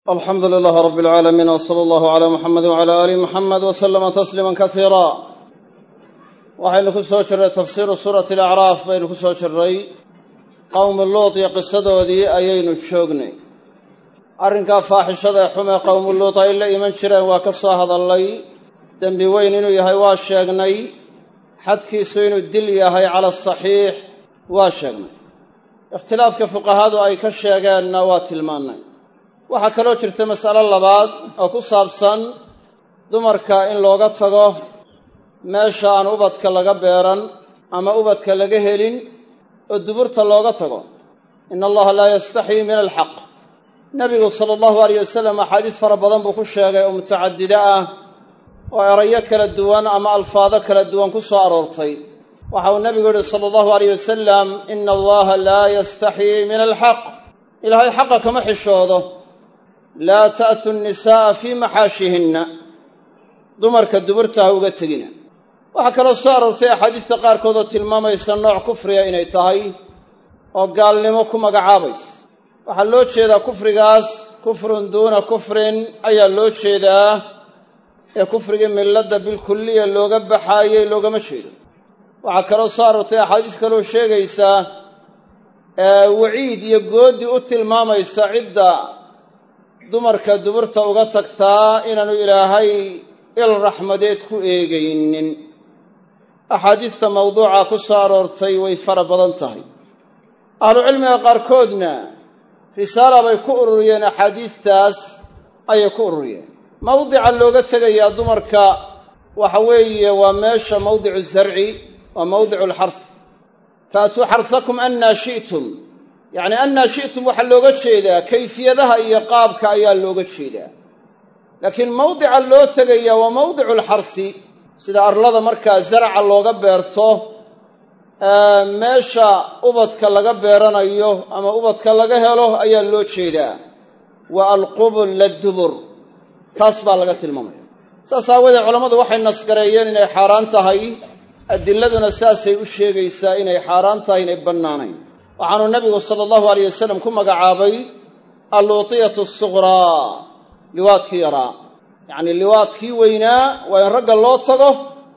alxamdu lilahi rabi alcaalamiin wsala allahu calaa muxamedi wcala aali muxamed wasalama tasliima kasiira waxaynu ku soo jirray tafsiiru suurati alacraaf baynu ku soo jirray qowmu luut iyo qisadoodii ayaynu joognay arrinkaa faaxishada ee xumee qowmu luut ay la iman jireen waa ka soo hadallay dembi weyn inuu yahay waa sheegnay xadkiisu inuu dil yahay cala asaxiix waa sheegnay ikhtilaafka fuqahaadu ay ka sheegeenna waa tilmaannay waxaa kaloo jirta mas'alo labaad oo ku saabsan dumarka in looga tago meesha aan ubadka laga beeran ama ubadka laga helin oo duburta looga tago ina allaha laa yastaxyii min alxaq nebigu sala allahu alayh wasalam axaadiis fara badan buu ku sheegay oo mutacadida ah oo erayo kala duwan ama alfaado kala duwan ku soo aroortay waxa uu nebigu yidhi sala allahu alayh wasalam ina allaha laa yastaxyii min alxaq ilaahay xaqa kama xishoodo laa ta'tu nnisaa'a fii maxaashihinna dumarka duburta ha uga tegina waxaa kaloo soo aroortay axaadiista qaarkood oo tilmaamaysa nooc kufriga inay tahay oo gaalnimo ku magacaabaysa waxaa loo jeedaa kufrigaas kufrun duuna kufrin ayaa loo jeedaa ee kufrigii milladda bilkulliya looga baxaayey loogama jeedo waxaa kaloo soo aroortay axaadiis kaloo sheegaysa waciid iyo goodi u tilmaamaysa cidda dumarka duburta uga tagtaa inaanu ilaahay il raxmadeed ku eegaynin axaadiista mawduuca ku soo aroortay way fara badan tahay ahlucilmiga qaarkoodna risaala bay ku ururiyeen axaadiistaas ayay ku ururiyeen mawdica looga tegayaa dumarka waxa weeye waa meesha mawdicu zarci waa mawdicu alxars faatuu xarsakum annaa shi'tum yacni annaa shi'tum waxaa looga jeedaa kayfiyadaha iyo qaabka ayaa looga jeedaa laakiin mawdica loo tegayaa waa mawdicu alxarsi sida arlada markaa zaraca looga beerto meesha ubadka laga beeranayo ama ubadka laga helo ayaa loo jeedaa wa alqubul ladubur taas baa laga tilmaamaya saas aawadeed culammadu waxay nasgareeyeen inay xaaraan tahay adiladuna saasay u sheegaysaa inay xaaraan tahay inay bannaanayn waxaanuu nabigu sala allahu alayh wasalam ku magacaabay alluutiyatu asughraa liwaadkii yaraa yacnii liwaadkii weynaa waa in ragga loo tago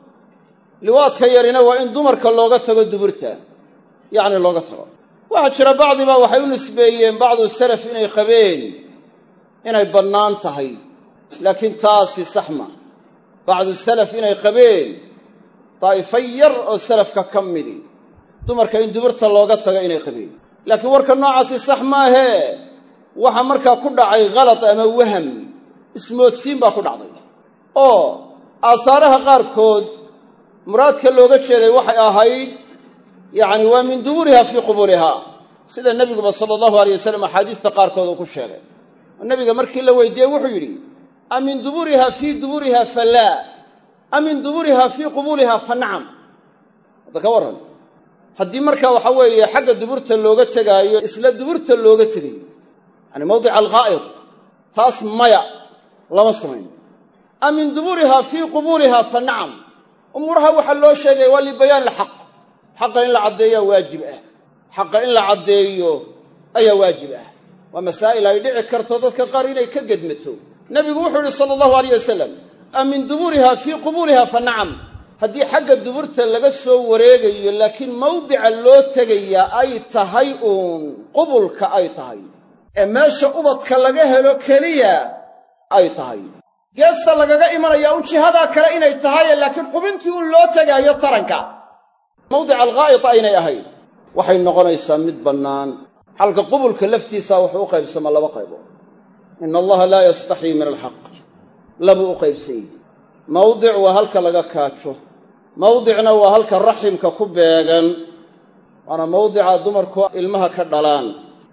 liwaadka yarina waa in dumarka looga tago duburta yacni looga tago waxaa jira bacdiba waxay u nisbeeyeen bacdu salaf inay qabeen inay bannaan tahay laakiin taasi sax ma bacdu salaf inay qabeen daa'ifo yar oo salafka ka midi dumarka in duburta looga tago inay qabeen laakiin warka noocaasi sax maahee waxa markaa ku dhacay khalad ama waham ismoodsiin baa ku dhacday oo aasaaraha qaarkood muraadka looga jeeday waxay ahayd yacni waa min duburiha fii qubuliha sida nebiguba sala allahu alayh wasalam axaadiista qaarkood uu ku sheegay oo nebiga markii la weydiiyey wuxuu yidhi a min duburiha fii duburiha fa laa a min duburiha fii qubuliha fa nacam hadda ka warran haddii markaa waxa weeye xagga duburta looga tegaayo isla duburta looga tegayo yacni mawdica alghaa'id taas maya lama samayn a min duburiha fii qubuliha fa nacam umuuraha waxaa loo sheegaya waa libayaan alxaq xaqa in la caddeeyaa waajib ah xaqa in la caddeeyo ayaa waajib ah waa masaa'il ay dhici karto dadka qaar inay ka gedmato nebigu wuxuu yidhi sala allahu alayh wasalam a min duburiha fii qubuliha fa nacam haddii xagga duburta laga soo wareegayo laakiin mawdica loo tegayaa ay tahay uun qubulka ay tahay ee meesha ubadka laga helo keliya ay tahay geesta lagaga imanayaa un jihadaa kale inay tahay laakiin xubintii un loo tegaayo taranka mawdica alghaa'id aynay ahayn waxay noqonaysaa mid bannaan xalka qubulka laftiisa wuxuu u qaybsamaa laba qaybood ina allaha laa yastaxyii min alxaq labuu u qaybsanyey mawdic waa halka laga kaajo mawdicna waa halka raximka ku beegan waana mawdica dumarku ilmaha ka dhalaan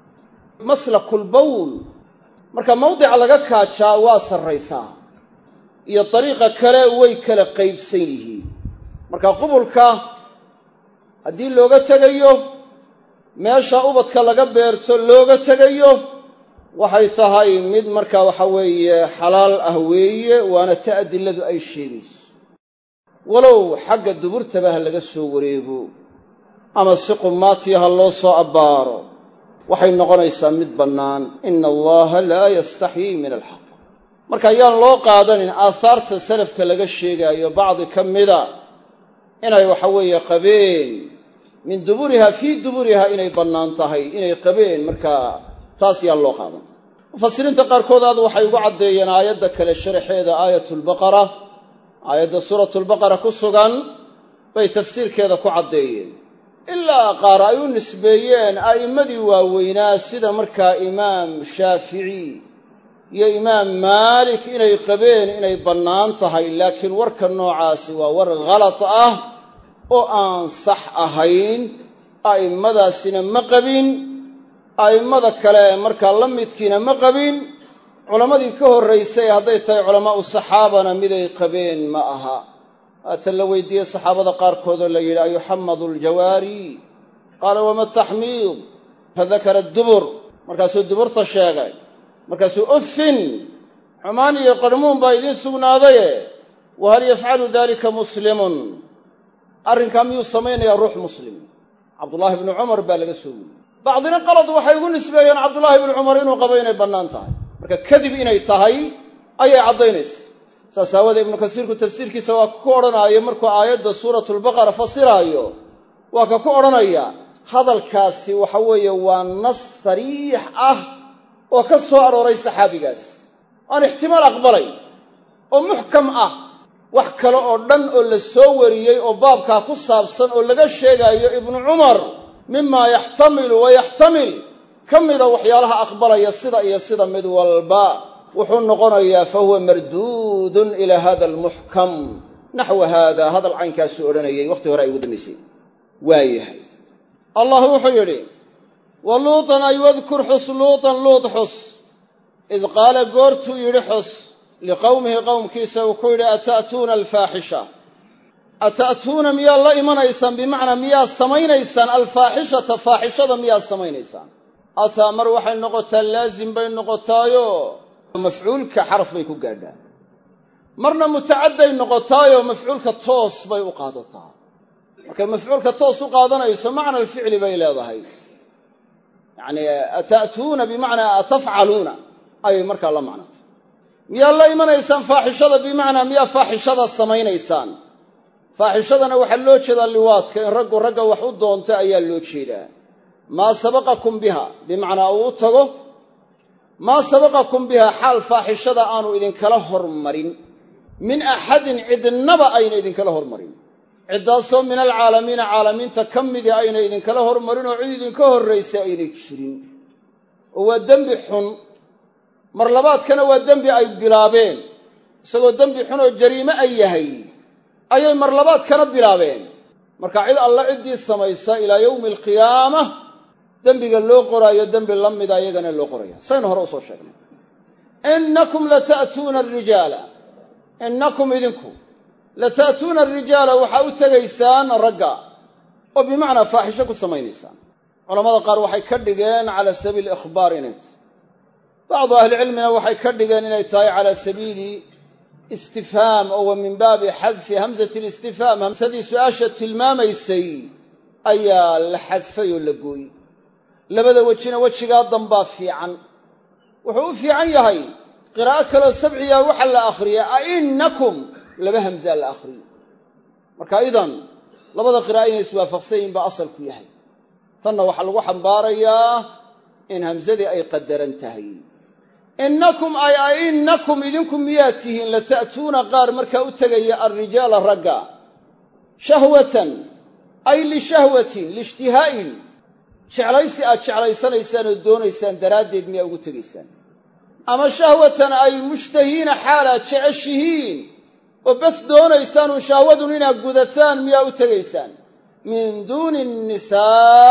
maslakulbawl marka mawdica laga kaajaa waa sarraysaa iyo dariiqa kale way kala qaybsan yihiin marka qubulka haddii looga tegayo meesha ubadka laga beerto looga tegayo waxay tahay mid markaa waxa weeye xalaal ah weeye waana ta adiladu ay sheegayso walow xagga duburtaba ha laga soo wareego ama si qumaatiya ha loo soo abbaaro waxay noqonaysaa mid bannaan ina allaha laa yastaxyii min alxaq marka ayaan loo qaadanin aahaarta salafka laga sheegaayo bacdi ka mida inay waxa weeye qabeen min duburiha fii duburiha inay bannaan tahay inay qabeen markaa taas yaan loo qaadan mufasiriinta qaarkood aad waxay ugu caddeeyeen aayadda kale sharaxeeda aayatulbaqara aayadda suuratulbaqara ku sugan bay tafsiirkeeda ku caddeeyeen ilaa qaar ay u nisbeeyeen a'immadii waaweynaa sida markaa imaam shaafici iyo imaam maalik inay qabeen inay bannaan tahay laakiin warka noocaasi waa war khalad ah oo aan sax ahayn a'immadaasina ma qabin a'immada kale markaa la midkiina ma qabin culammadii ka horraysay hadday tahay culamaa'u saxaabana miday qabeen ma aha haatan la weydiiyey saxaabada qaarkoodoo la yidhi ayuxamadu aljawaari qaala wama taxmiid fadakara dubur markaasuu duburta sheegay markaasuu uffin xumaan iyo qarhmuun baa idiin sugnaadaye wahal yafcalu dalika muslimun arrinkaa miyuu samaynayaa ruux muslim cabdullaahi bnu cumar baa laga soo wiyey bacdina qalad waxay ugu nisbeeyeen cabdullaahi bnu cumar inuu qabo inay bannaan tahay marka kadib inay tahay ayay caddaynaysa saas aawadee ibnu kasiirku tafsiirkiisa waa ku odhanaayo markuu aayadda suuratulbaqara fasiraayo waa ka ku odhanaya hadalkaasi waxa weeye waa nas sariix ah oo ka soo arooray saxaabigaas aan ixtimaal aqbalayn oo muxkam ah wax kale oo dhan oo la soo wariyey oo baabkaa ku saabsan oo laga sheegaayo ibnu cumar mimaa yaxtamilu wa yaxtamil ka mida waxyaalaha aqbalaya sida iyo sida mid walba wuxuu noqonayaa fa huwa marduudun ilaa hada almuxkam naxwa haada hadal caynkaasuu odhanayay wakhti hore ay ugu dambaysay waayahay allah wuxuu yidhi wa luutan ay wadkur xus luutan luut xus id qaala goortuu yidhi xus liqowmihi qowmkiisa uu ku yidhi ata'tuuna alfaaxisha ata'tuuna miyaad la imanaysaan bimacnaa miyaad samaynaysaan alfaaxishata faaxishada miyaad samaynaysaan ataa mar waxay noqotaa laazim bay noqotaayo mafcuulka xaraf bay ku gaadhaa marna mutacadday noqotaayoo mafcuulka toos bay u qaadataa markay mafcuulka toos u qaadanayso macna alficli bay leedahay yacnii ata'tuuna bimacnaa atafcaluuna ayay markaa la macnata miyaad la imanaysaan faaxishada bimacnaa miyaa faaxishada samaynaysaan faaxishadana waxaa loo jeedaa liwaadka in raggu ragga wax u doonta ayaa loo jeedaa maa sabaqakum biha bimacnaa uu u tago maa sabaqakum biha xaal faaxishada aanu idinkala hormarin min axadin cidnaba ayna idinkala hormarin ciddaasoo min alcaalamiina caalamiinta ka midii ayna idinkala hormarin oo cid idinka horraysa aynay jirin oo waa dembi xun mar labaadkana waa dembi ay bilaabeen isagoo dembi xun oo jariime ay yahay ayay mar labaadkana bilaabeen marka cid alla ciddii samaysa ilaa yowmi alqiyaama dembiga loo qoraayo dembi la mida iyagana loo qoraya saynu hore usoo sheegnay innakum lata'tuuna arijaala innakum idinku lata'tuuna arijaala waxaa u tegaysaan ragga oo bimacnaa faaxisho ku samaynaysaan culamada qaar waxay ka dhigeen cala sabiili ikhbaar inay tahay bacdu ahlicilmina waxay ka dhigeen inay tahay cala sabiili istifhaam oo wa min baabi xadfi hamsati listifhaam hamsadii su-aasha tilmaamaysay ayaa la xadfay oo la gooyey labada wejina wejigaa dambaa fiican wuxuu u fiican yahay qiraa'o kaloo sabciyaa waxa la akhriyay ainnakum laba hamsaa la akhriyey marka idan labada qiraa'o inay iswaafaqsan yihin baa asalku yahay tanna waxaa lagu xambaarayaa in hamsadii ay qadaran tahay innakum ay ainnakum idinku miyaad tihiin lata'tuuna qaar markaa u tegaya alrijaala ragga shahwatan ay lishahwatin liishtihaa'in jeclaysi aad jeclaysanaysaan oo doonaysaan daraaddeed miyaa ugu tegaysaan ama shahwatan ay mushtahiina xaalaad jeceshihiin oo bas doonaysaan uun shahwadun inaad gudataan miyaa u tegaysaan min duuni nnisaa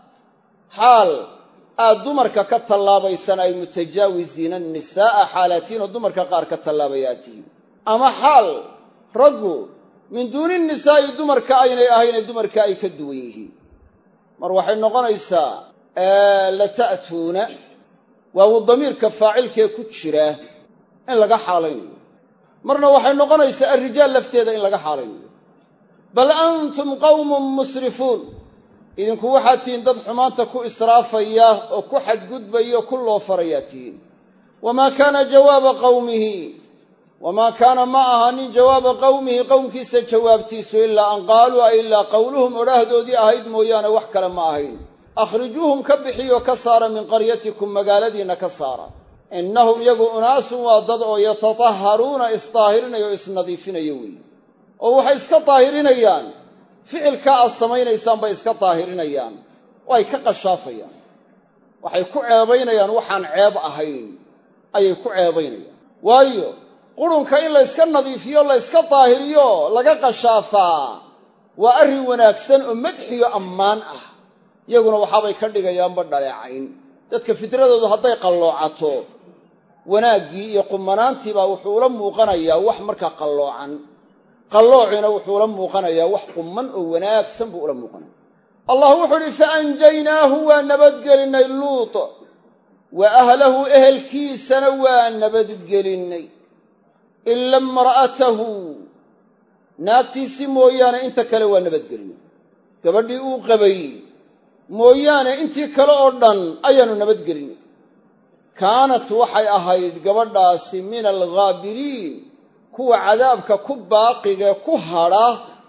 xaal aad dumarka ka tallaabaysaan ay mutajaawisiina annisaa'a xaalaatiinoo dumarka qaar ka tallaabaya aad tihiin ama xaal raggu min duuni nisaa'i dumarka aynay ahaynee dumarka ay ka duwan yihiin mar waxay noqonaysaa lata'tuuna waawu damiirka faacilkee ku jira in laga xaalaynayo marna waxay noqonaysaa alrijaal lafteeda in laga xaalaynayo bal antum qawmun musrifuun idinku waxaad tihiin dad xumaanta ku israafaya oo ku xadgudbaya ku loo farayaa tihiin wamaa kaana jawaaba qawmihi wamaa kaana ma ahanin jawaaba qawmihi qowmkiisa jawaabtiisu ilaa an qaaluu ay ilaa qowluhum odhaahdoodii ahayd mooyaane wax kale ma ahayn akhrijuuhum ka bixiyo ka saara min qaryatikum magaaladiinna ka saara innahum iyagu unaasun waa dad oo yatatahharuuna isdaahirinaya oo isnadiifinaya weeye oo waxay iska daahirinayaan ficilkaa aad samaynaysaan bay iska daahirinayaan oo ay ka qashaafayaan waxay ku ceebaynayaan waxaan ceeb ahayn ayay ku ceebaynayaan waayo qurunka in la yska nadiifiyo la yska daahiriyo laga qashaafaa waa arrin wanaagsan oo madxiyo ammaan ah iyaguna waxaabay ka dhigayaanba dhaleecayn dadka fitradoodu hadday qalloocato wanaaggii iyo qumanaantiibaa wuxuu ula muuqanayaa wax markaa qalloocan qalloocina wuxuu ula muuqanayaa wax qumman oo wanaagsan buu ula muuqanaya allah wuxuu idhi faanjaynaahu waa nabadgelinnay luut wa ahlahu ehelkiisana waa nabadgelinnay ila imra'atahu naagtiisii mooyaane inta kale waa nabadgelinnay gabadhii uu qabay mooyaane intii kale oo dhan ayaannu nabadgelinay kaanat waxay ahayd gabadhaasi min alghaabiriin kuwa cadaabka ku baaqigae ku hadha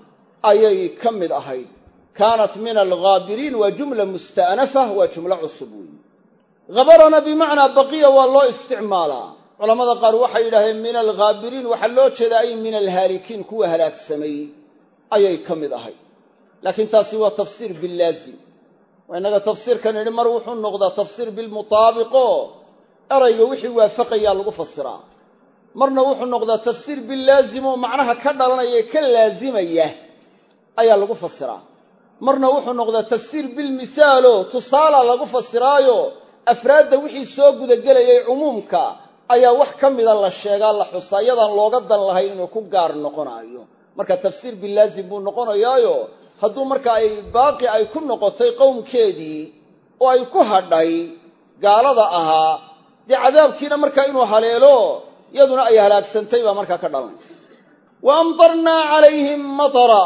ayay ka mid ahayd kaanat min alghaabiriin waa jumla musta'nafa waa jumlo cusub weeye habarana bimacnaa baqiya waa loo isticmaalaa culamada qaar waxay yidhahdeen min alghaabiriin waxaa loo jeedaa ay min alhaalikiin kuwa halaagsamay ayay ka mid ahayd laakiin taasi waa tafsiir bilaazim waa innaga tafsiirkan idhi mar wuxuu noqdaa tafsiir bilmutaabiqo erayga wixii waafaqayaa lagu fasiraa marna wuxuu noqdaa tafsiir bilaazim oo macnaha ka dhalanaya ee ka laazimaya ayaa lagu fasiraa marna wuxuu noqdaa tafsiir bilmisaalo tusaala lagu fasiraayo afraadda wixii soo gudagelayay cumuumka ayaa wax ka mida la sheegaa la xusaa iyadaan looga dan lahayn inuu ku gaar noqonaayo marka tafsiir bilaazim buu noqonayaayo hadduu marka ay baaqi ay ku noqotay qowmkeedii oo ay ku hadhay gaalada ahaa dee cadaabkiina markaa inuu haleelo iyaduna ay halaagsantay baa markaa ka dhalanaysa wa amdarnaa calayhim matara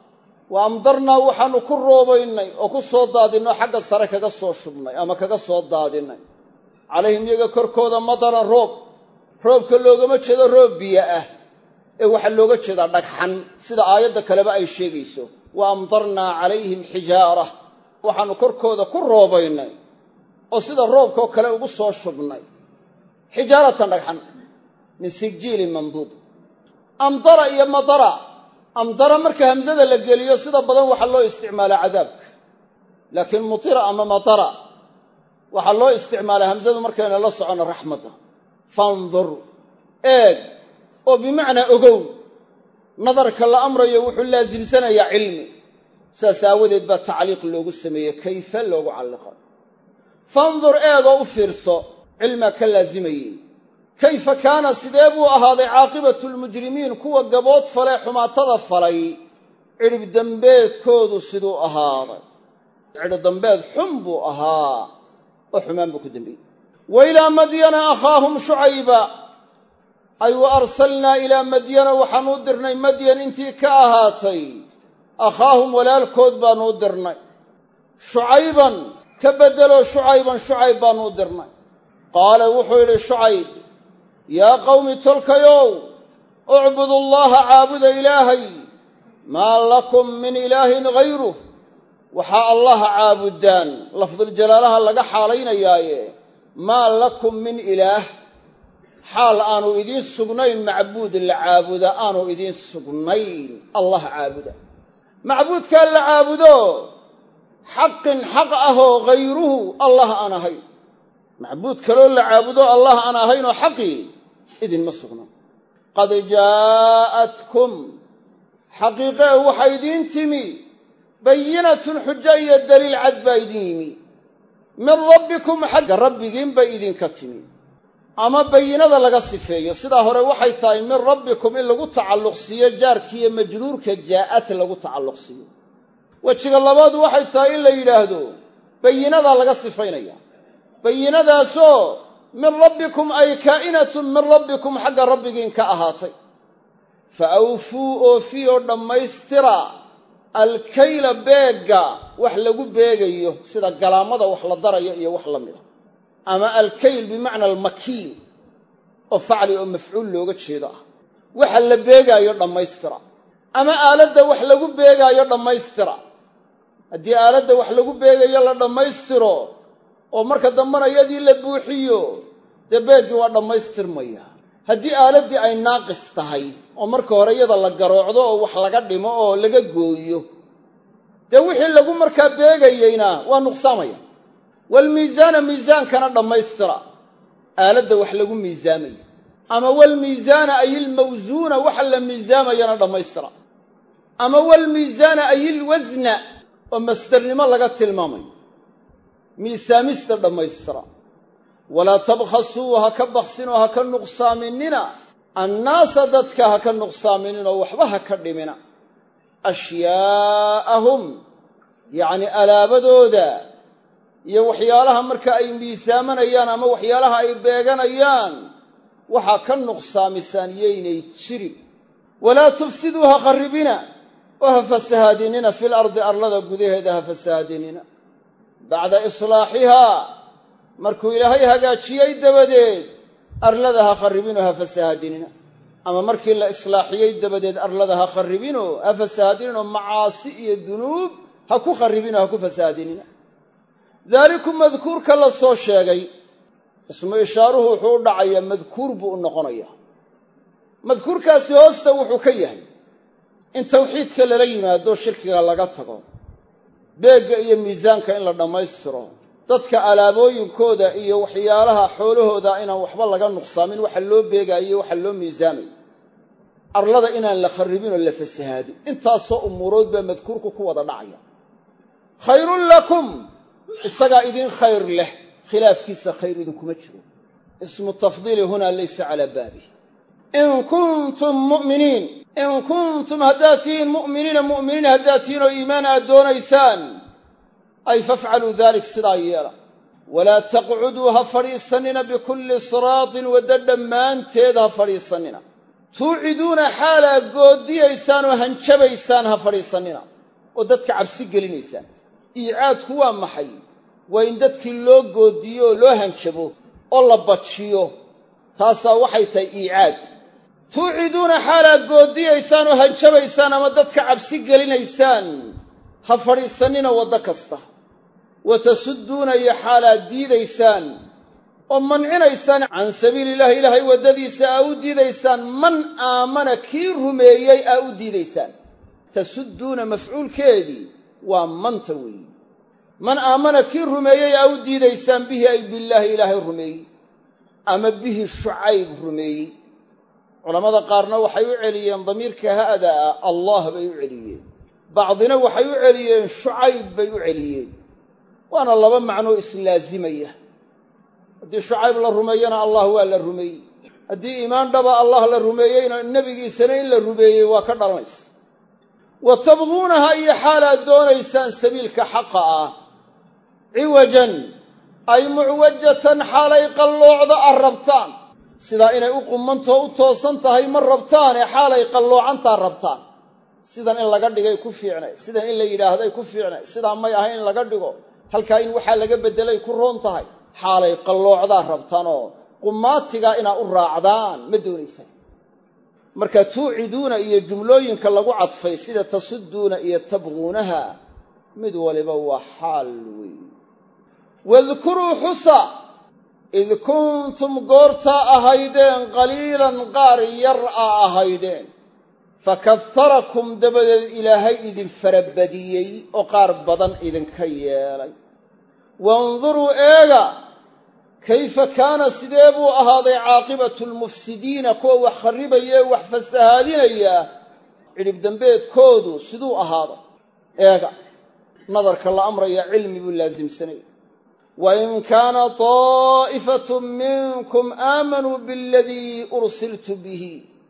wa amdarnaa waxaannu ku roobaynay oo ku soo daadinnay oo xagga sare kaga soo shubnay ama kaga soo daadinnay calayhim iyaga korkooda mataran roobka loogama jeedo roob biyo ah ee waxaa looga jeedaa dhagxan sida aayadda kaleba ay sheegayso wa amdarnaa calayhim xijaara waxaannu korkooda ku roobaynay oo sida roobkoo kale ugu soo shubnay xijaaratan dhagxan min sijjiilin manduud amdara iyo madara amdara marka hamsada la geliyo sida badan waxaa loo isticmaalaa cadaabka laakiin mutira ama matara waxaa loo isticmaalaa hamsadu markayna la socono raxmadda fandur eeg oo bimacnaa ogow nadarka la amrayo wuxuu laasimsanayaa cilmi saas aawadeed baa tacliiq loogu sameeyey kayfa loogu calliqa fandur eegoo u fiirso cilmaa ka laasimayey kayfa kaana sidee buu ahaaday caaqibatu lmujrimiin kuwa gabood falee xumaatada falay cidhib dambeedkoodu siduu ahaaday cidhib dambeed xun buu ahaa oo xumaan buu ku dambeeyey wa ilaa madyana akhaahum shucayba ay wa arsalnaa ilaa madyana waxaanu u dirnay madyan intii ka ahaatay akhaahum walaalkood baanu u dirnay shucayban ka beddeloo shucayban shucayb baanu u dirnay qaala wuxuu yidhi shucayb yaa qawmi tolkayow ucbudu llaha caabuda ilaahay maa lakum min ilaahin hayruh waxaa allaha caabudaan lafduljalaalaha laga xaalaynayaaye maa lakum min ilaah xaal aanu idiin sugnayn macbuud la caabuda aanu idiin sugnayn allah caabuda macbuudkaa la caabudo xaqin xaq ahoo hayruhu allah aan ahayn macbuud kaloo la caabudo allah aan ahaynoo xaqii idinma sugna qad jaa'atkum xaqiiqee waxaa idiin timi bayinatun xujo iyo daliil cad baa idin yimi min rabbikum xagga rabbigiinbay idinka timi ama bayinada laga sifeeyo sidaa hore waxay tahay min rabbikum in lagu tacalluqsiiyo jaarkiiyo majruurka jaa'at lagu tacalluqsiiyo wejiga labaad waxay tahay in la yidhaahdo bayinadaa laga sifaynaya bayinadaasoo min rabbikum ay kaa'inatun min rabbikum xagga rabbigiin ka ahaatay fa awfuu oofiyoo dhammaystira alkayla beegga wax lagu beegayo sida galaamada wax la darayo iyo wax la mida ama alkayl bimacna almakiil oo facli oo mafcuul looga jeedo ah waxa la beegaayo dhammaystira ama aaladda wax lagu beegaayo dhammaystira haddii aaladda wax lagu beegayo la dhammaystiro oo marka dambana iyadii la buuxiyo dee beeggii waa dhammaystirmaya haddii aaladdii ay naaqis tahay oo marka hore iyada la garoocdo oo wax laga dhimo oo laga gooyo dee wixii lagu markaa beegayeyna waa nuqsaamaya walmiisaana miisaankana dhammaystira aaladda wax lagu miisaamayo ama walmiisaana ay ilmawsuuna waxa la miisaamayana dhammaystira ama walmiisaana ay ilwasna oo masdarnimo laga tilmaamayo miisaamista dhammaystira walaa tabkhasuu ha ka baksinoo ha ka nuqsaaminina annaasa dadka ha ka nuqsaamininoo waxba ha ka dhimina ashyaa'ahum yacni alaabadooda iyo waxyaalaha marka ay miisaamanayaan ama waxyaalaha ay beeganayaan waxaa ka nuqsaamisaan yaynay jirin walaa tufsiduu ha kharribina oo ha fasahaadinina fil ardi arlada gudaheeda ha fasahaadinina bacda islaaxihaa markuu ilaahay hagaajiyey dabadeed arlada ha kharribinoo ha fasahaadinina ama markii la islaaxiyey dabadeed arlada ha kharribinoo ha fasahaadinina macaasi iyo dunuub ha ku kharribinoo ha ku fasahaadinina daalikum madkuurka la soo sheegay ismu ishaaruhu wuxuu u dhacayaa madkuur buu u noqonayaa madkuurkaasi hoosta wuxuu ka yahay in tawxiidka lala yimaado shirkiga laga tago beegga iyo miisaanka in la dhammaystiro dadka alaabooyinkooda iyo waxyaalaha xoolahooda inaan waxba laga nuqsaamin waxa loo beegaayo waxa loo miisaamayo arlada inaan la kharribinoo la fasahaadin intaasoo umuurood baa madkuurku ku wada dhacaya khayrun lakum isagaa idin khayr leh khilaafkiisa khayr idinkuma jiro ismu tafdiili hunaa laysa calaa baabih in kuntum mu'miniin in kuntum haddaad tihiin mu'miniin haddaad tihiin oo iimaan aad doonaysaan ay fafcaluu dalik sidaa yeela walaa taqcuduu ha fadhiisannina bikulli siraatin waddo dhammaanteed ha fadhiisannina tuuciduuna xaalaad goodiyaysaan oo hanjabaysaan ha fadhiisannina oo dadka cabsi gelinaysaan iicaadku waa maxay waa in dadkii loo goodiyo oo loo hanjabo oo la bajiyo taasaa waxay tahay iicaad tuuciduuna xaalaad goodiyaysaan oo hanjabaysaan ama dadka cabsi gelinaysaan ha fadhiisannina waddo kasta wa tasudduuna iyo xaalaad diidaysaan oo mancinaysaan can sabiilillahi ilaahay waddadiisa aa u diidaysaan man aamana kii rumeeyey aa u diidaysaan tasudduuna mafcuulkeedii waa manta weeye man aamana kii rumeeyey aa u diidaysaan bihi ay billaahi ilaahay rumeeyey ama bihi shucayb rumeeyey culammada qaarna waxay u celiyeen damiirka ha'da ah allah bay u celiyeen bacdina waxay u celiyeen shucayb bay u celiyeen waana laba macnoo islaazimaya haddii shucayb la rumeeyena allah waa la rumeeyey haddii iimaan dhaba allah la rumeeyeyna nebigiisana in la rumeeyey waa ka dhalanaysa wa tabquunaha iyo xaalaad doonaysaan sabiilka xaqa ah ciwajan ay mucwajatan xaalay qalloocda ah rabtaan sidaa inay u qumantoo u toosan tahay ma rabtaane xaalay qalloocantaa rabtaan sidan in laga dhigay ku fiicnay sidan in la yidhaahday ku fiicnay sidaa may ahayn in laga dhigo halkaa in waxaa laga beddelay ku roon tahay xaalay qalloocdaa rabtaanoo qumaatigaa inaa u raacdaan ma doonaysaan marka tuuciduuna iyo jumlooyinka lagu cadfay sida tasudduuna iyo tabquunaha mid waliba waa xaal weyn wadkuruu xusa id kuntum goortaa ahaydeen qaliilan qaar yar a ahaydeen fakaharakum dabadeed ilaahay idin farabadiyey oo qaar badan idinka yeelay wanduruu eega kayfa kaana sidee buu ahaaday caaqibatu lmufsidiina kuwa wax kharribaya wax fasahaadinaya cidhib dambeedkoodu siduu ahaaday eega nadarka la amraya cilmi buu laasimsanaya wain kaana طaa'ifatun minkum aamanuu biاladii ursiltu bihi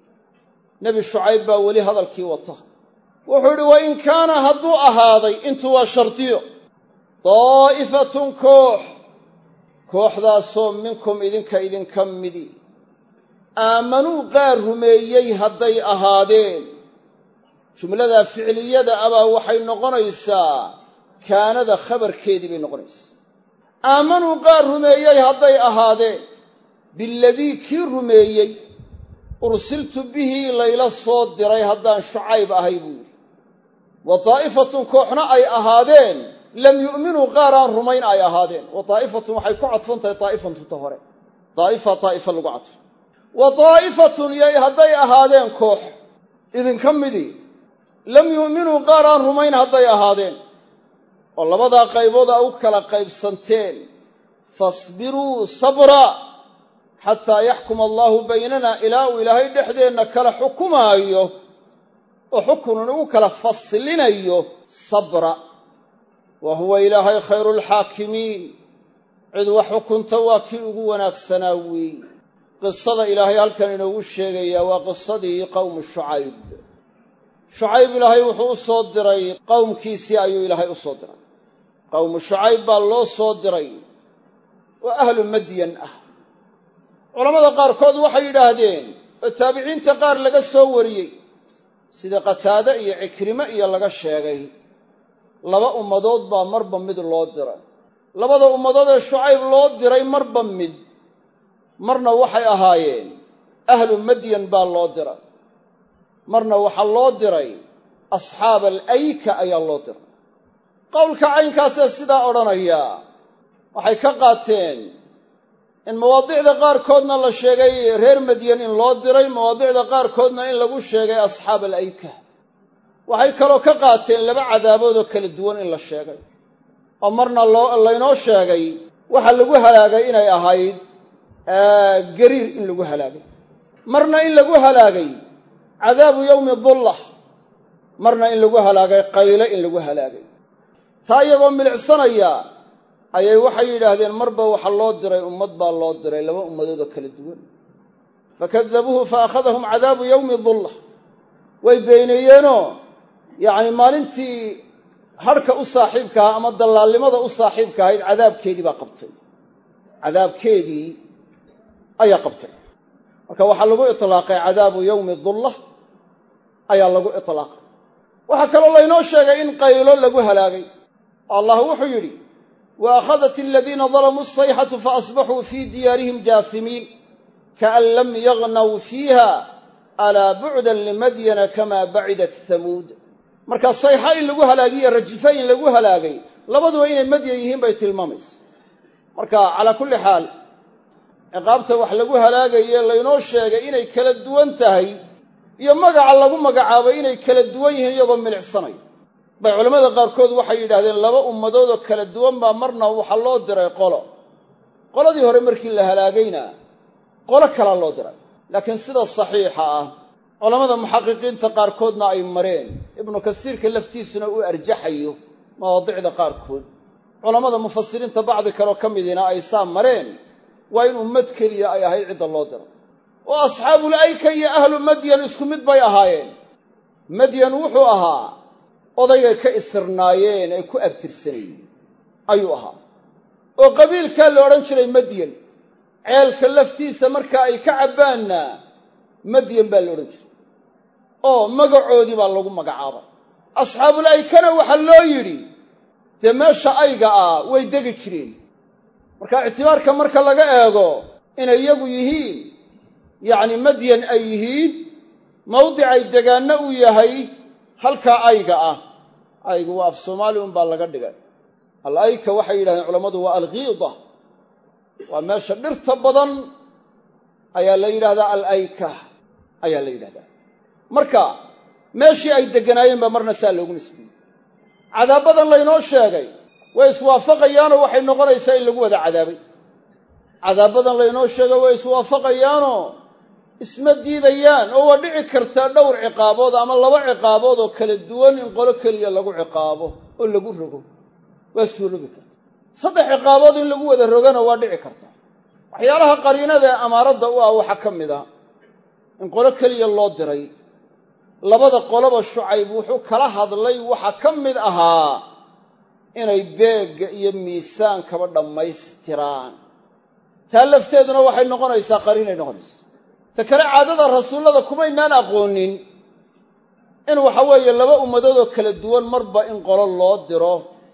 nebi shucayb baa weli hadalkii wata wuxuu idhi wain kaana hadduu ahaaday intu waa shardiyo daa'ifatun kooxdaasoo minkum idinka midi aamanuu qaar rumeeyey hadday ahaadeen jumlada ficiliyada abaa waxay noqonaysaa kaanada khabarkeedii bay noqonaysaa. aamanuu qaar rumeeyey hadday ahaadeen biladii kii rumeeyey ursiltu bihi layla soo diray haddaan Shucayb ahay buu yidhi. wa daa'ifatun kooxna ay ahaadeen lam yu'minuu qaaraan rumayn ay ahaadeen. wa daa'ifatun waxay ku cadfan tahay daa'ifantuta hore, daa'ifa lagu cadfo. wa daa'ifatun yay hadday ahaadeen koox idinka midii lam yu'minuu qaaraan rumayn hadday ahaadeen oo labadaa qaybood a u kala qaybsanteen, fasbiruu sabra xataa yaxkuma allaahu baynana, ilaa uu ilaahay dhexdeenna kala xukumaayo oo xukunun ugu kala faslinayo. sabra, wa huwa ilaahay khayruulxaakimiin, cid wax xukunta waa kii ugu wanaagsanaa weeye. qisada ilaahay halkan inoogu sheegayaa waa qisadii qowmu Shucayb. Shucayb ilaahay wuxuu u soo diray qowmkiisii ayuu ilaahay u soo diray. qowmu Shucayb baa loo soo diray oo ahlu Madyan ah. culammada qaarkood waxay yidhaahdeen oo taabiciinta qaar laga soo wariyey sida Qataade iyo Cikrime iyo laga sheegay, laba ummadood baa marba mid loo diray. labada ummadood ee Shucayb loo diray marba mid, marna waxay ahaayeen ahlu Madyan baa loo diray, marna waxaa loo diray asxaab al-ayka ayaa loo diray. qowlka caynkaasee sidaa odhanaya waxay ka qaateen in mawaadicda qaarkoodna la sheegay reer Madyan in loo diray, mawaadicda qaarkoodna in lagu sheegay asxaab al-ayka. waxay kaloo ka qaateen laba cadaabood oo kala duwan in la sheegay, oo marna laynoo sheegay waxa lagu halaagay inay ahayd gariir in lagu halaagay, marna in lagu halaagay cadaabu yowmi dullah, marna in lagu halaagay qayle in lagu halaagay. taa iyagoo milicsanaya ayay waxay yidhaahdeen marba waxa loo diray ummad baa loo diray, laba ummadood oo kala duwan. fakadabuuhu faakhadahum cadaabu yowmi dullah, way beeneeyeenoo yacni maalintii hadhka u saaxiibkaha ama dallaalnimada u saaxiibka ahayd cadaabkeedii baa qabtay, cadaabkeedii ayaa qabtay. marka waxaa lagu itlaaqay cadaabu yowmi dullah ayaa lagu itlaaqay. waxaa kaloo laynoo sheegay in qaylo lagu halaagay. allah wuxuu yidhi wa akhadat aladiina dalamuu asayxatu faasbaxuu fii diyaarihim jaahimiin kaan lam yagnaw fiiha alaa bucdan limadyana kamaa bacidat hamuud. markaa sayxa in lagu halaagiyo rajifa in lagu halaagay labaduba inay madyan yihiin bay tilmaamaysa. marka calaa kulli xaal ciqaabta wax lagu halaagaye laynoo sheegay inay kala duwan tahay iyo magaca lagu magacaabay inay kala duwan yihiin iyagoo milicsanayo bay culammada qaarkood waxay yidhaahdeen laba ummadood oo kala duwan baa marna waxaa loo diray qoladii hore markii la halaagayna qolo kalaa loo diray. laakiin sida saxiixa ah culammada muxaqiqiinta qaarkoodna ay mareen, ibnu kasiirka laftiisuna uu arjaxayo mawaadicda qaarkood, culammada mufasiriinta bacdi kaleo ka midina ay saa mareen, waa in ummad keliya ay ahayd cidda loo diray. oo asxaabul ayka iyo ahlu Madyan isku mid bay ahaayeen. Madyan wuxuu ahaa odaygay ka isirnaayeen ay ku abtirsanayeen ayuu ahaa, oo qabiilkaa la odhan jiray Madyan. ceelka laftiisa marka ay ka cabbaanna Madyan baa la odhan jiray, oo magacoodii baa lagu magacaabay. asxaabul aykana waxaa loo yidhi dee meesha ayga ah way degi jireen. marka ictibaarka marka laga eego inay iyagu yihiin yacni Madyan ay yihiin mawdicay degaanna uu yahay halkaa ayga ah. aygu waa af soomaali un baa laga dhigay. al-ayka waxay yidhahdeen culammadu waa alghiida, waa meesha dhirta badan ayaa la yidhahdaa al-ayka ayaa la yidhahdaa. marka meeshii ay degganaayeen baa marna saa loogu nisbiyey. cadaabadan laynoo sheegay way iswaafaqayaanoo waxay noqonaysaa in lagu wada cadaabay. cadaabadan laynoo sheegay way iswaafaqayaanoo isma diidayaan, oo waa dhici kartaa dhowr ciqaabood ama laba ciqaabood oo kala duwan in qolo keliya lagu ciqaabo oo lagu rogo, waa suuroobi karta. 3 ciqaabood in lagu wada rogana waa dhici karta. waxyaalaha qariinada ee amaaradda u ah waxaa ka mid a in qolo keliya loo diray. labada qoloba Shucayb wuxuu kala hadlay waxaa ka mid ahaa inay beegga iyo miisaankaba dhammaystiraan. taa lafteeduna waxay noqonaysaa qariinay noqonaysa. ta kale caadada rasuullada kumaynaan aqoonin in waxa weeye laba ummadood oo kala duwan marba in qolo loo diro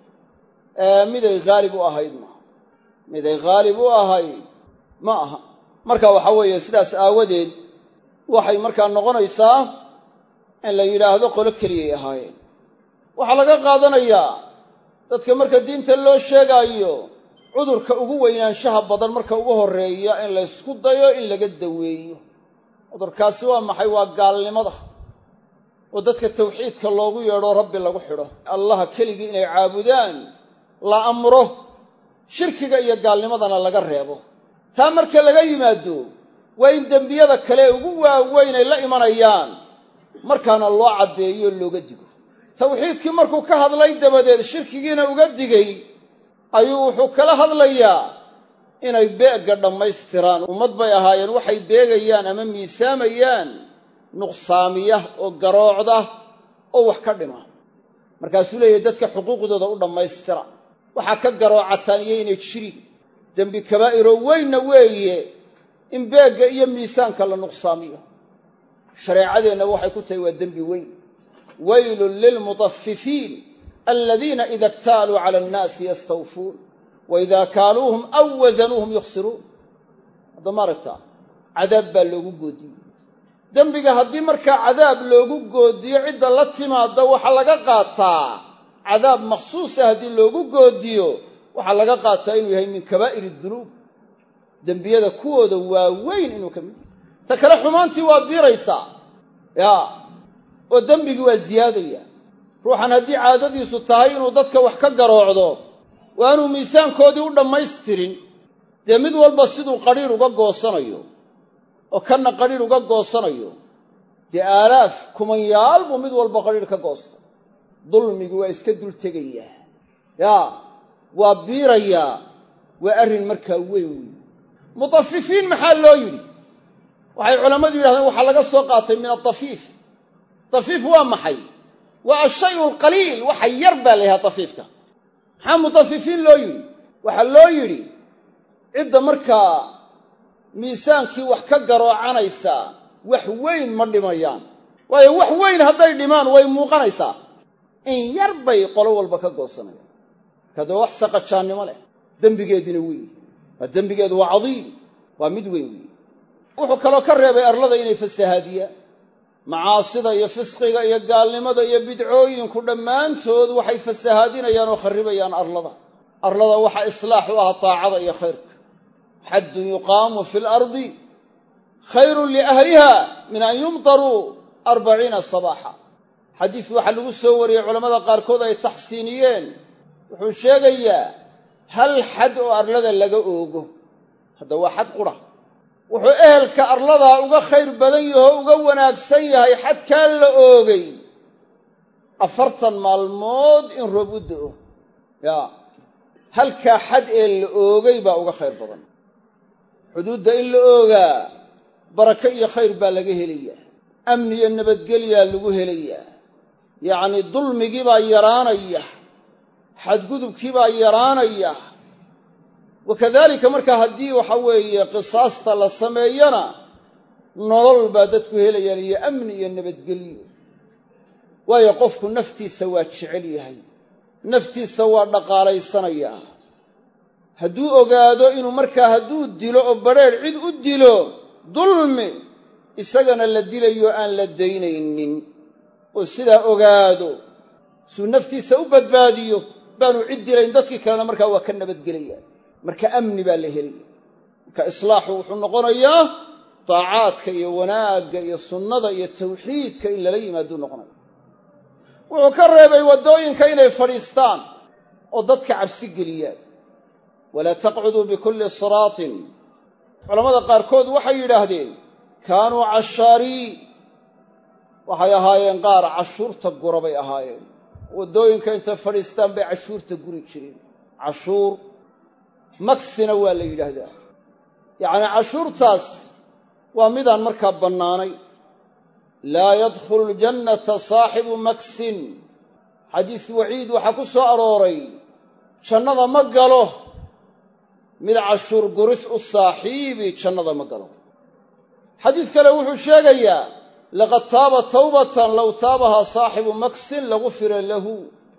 miday haalib u ahayd maaha miday haalib u ahayd ma aha marka waxa weeye sidaas aawadeed waxay markaa noqonaysaa in la yidhaahdo qolo keliyay ahaayeen waxaa laga qaadanayaa dadka marka diinta loo sheegaayo cudurka ugu weynaanshaha badan marka ugu horreeya in la ysku dayo in laga daweeyo cudurkaasi waa maxay waa gaalnimada oo dadka tawxiidka loogu yeedho rabbi lagu xidho allaha keligii inay caabudaan la amro shirkiga iyo gaalnimadana laga reebo taa marka laga yimaado waa in dembiyada kale ugu waaweyn ay la imanayaan markaana loo caddeeyo looga digo tawxiidkii markuu ka hadlay dabadeed shirkigiina uga digay ayuu wuxuu kala hadlayaa inay beegga dhammaystiraan ummad bay ahaayeen waxay beegayaan ama miisaamayaan nuqsaamiya oo garoocda oo wax ka dhima markaasuu leeyahay dadka xuquuqdooda u dhammaystira waxaa ka garoocataan iyo inay jirin dembi kabaa'iroo weynna weeye in beegga iyo miisaanka la nuqsaamiyo shareecadeenna waxay ku tahay waa dembi weyn waylun lilmutaffifiin aladiina ida iktaaluu cala annaasi yastawfuun wa idaa kaaluuhum aw wasanuuhum yukhsiruun hadda ma aragtaa cadaab baa loogu goodiyey dembiga haddii markaa cadaab loogu goodiyo cidda la timaada waxaa laga qaataa cadaab makhsuusa haddii loogu goodiyo waxaa laga qaataa inuu yahay min kabaa'ir dunuub dembiyada kuwooda waaweyn inuu ka mid yahay ta kale xumaantii waa biiraysaa oo dembigii waa ziyaadaya ruuxan haddii caadadiisu tahay inuu dadka wax ka garoocdo waa inuu miisaankoodii u dhammaystirin dee mid walba siduu qadhiir uga goosanayo oo kanna qadhiir uga goosanayo dee aalaaf kumanyaal buu mid walba qadhiir ka goosta dulmigi waa iska dul tegayaa waa biirayaa waa arrin markaa weyn weyn mutafifiin maxaa loo yidhi waxay culammadu yidhahdeen waxaa laga soo qaatay min atafiif tafiif waa maxay waa ashayu alqaliil waxa yar baa la yidhaha tafiifka maxaa mutafifiin loo yidhi waxaa loo yidhi cidda markaa miisaankii wax ka garoocanaysaa wax weyn ma dhimayaan waayo wax weyn hadday dhimaan way muuqanaysaa in yar bay qolo walba ka goosanayaan markaade wax saqajaannimo leh dembigeedina weyn waa dembigeedu waa cadiim waa mid weyn weyn wuxuu kaloo ka reebay arlada inay fasahaadiyaan macaasida iyo fisqiga iyo gaalnimada iyo bidcooyinku dhammaantood waxay fasahaadinayaan oo kharribayaan arlada waxaa islaax u ah taacada iyo khayrka xaddun yuqaamu fi lardi khayrun liahliha min an yumtaruu 40 sabaaxa xadiis waxaa lagu soo wariyey culammada qaarkood ay taxsiiniyeen wuxuu sheegayaa hal xad oo arlada laga oogo hadda waa xad qura wuxuu ehelka arladaa uga khayr badan yaho uga wanaagsan yahay xadkaa la oogay 40 maalmood in roob u da'o halkaa xad ee la oogay baa uga khayr badan xuduudda in la oogaa barako iyo khayr baa laga helayaa amni iyo nabadgelyaa lagu helayaa yacnii dulmigii baa yaraanaya xadgudubkii baa yaraanaya wakadaalika markaa haddii waxa weeye qisaasta la sameeyana nolol baa dadku helayaan iyo amni iyo nabadgelyo waayo qofku naftiisa waa jecel yahay naftiisa waa dhaqaalaysanayaa hadduu ogaado inuu markaa hadduu dilo oo badrheer cid u dilo dulmi isagana la dilayo aan la daynaynin oo sidaa ogaado suu naftiisa u badbaadiyo baanu cid dilayn dadkii kalena markaa waa ka nabadgelayaan marka amni baa la helaya marka islaaxu wuxuu noqonayaa taacaadka iyo wanaagga iyo sunnada iyo tawxiidka in lala yimaaduu noqonaya wuxuu ka reebay waddooyinka inay fadhiistaan oo dadka cabsi geliyaan walaa taqcuduu bikulli siraatin culammada qaarkood waxay yidhaahdeen kaanuu cashaarii waxay ahaayeen qaar cashuurta gura bay ahaayeen waddooyinka intay fadhiistaan bay cashuurta guri jireen cashuur maksina waa la yidhaahdaa yacnii cashuurtaas waa midaan markaa bannaanay laa yadkhulu ljannata saaxibu maksin xadiis waciid waxaa ku soo arooray jannada ma galo mid cashuur guris u saaxiibi jannada ma galo xadiis kale wuxuu sheegayaa laqad taaba tawbatan low taabahaa saaxibu maksin lagufira lahu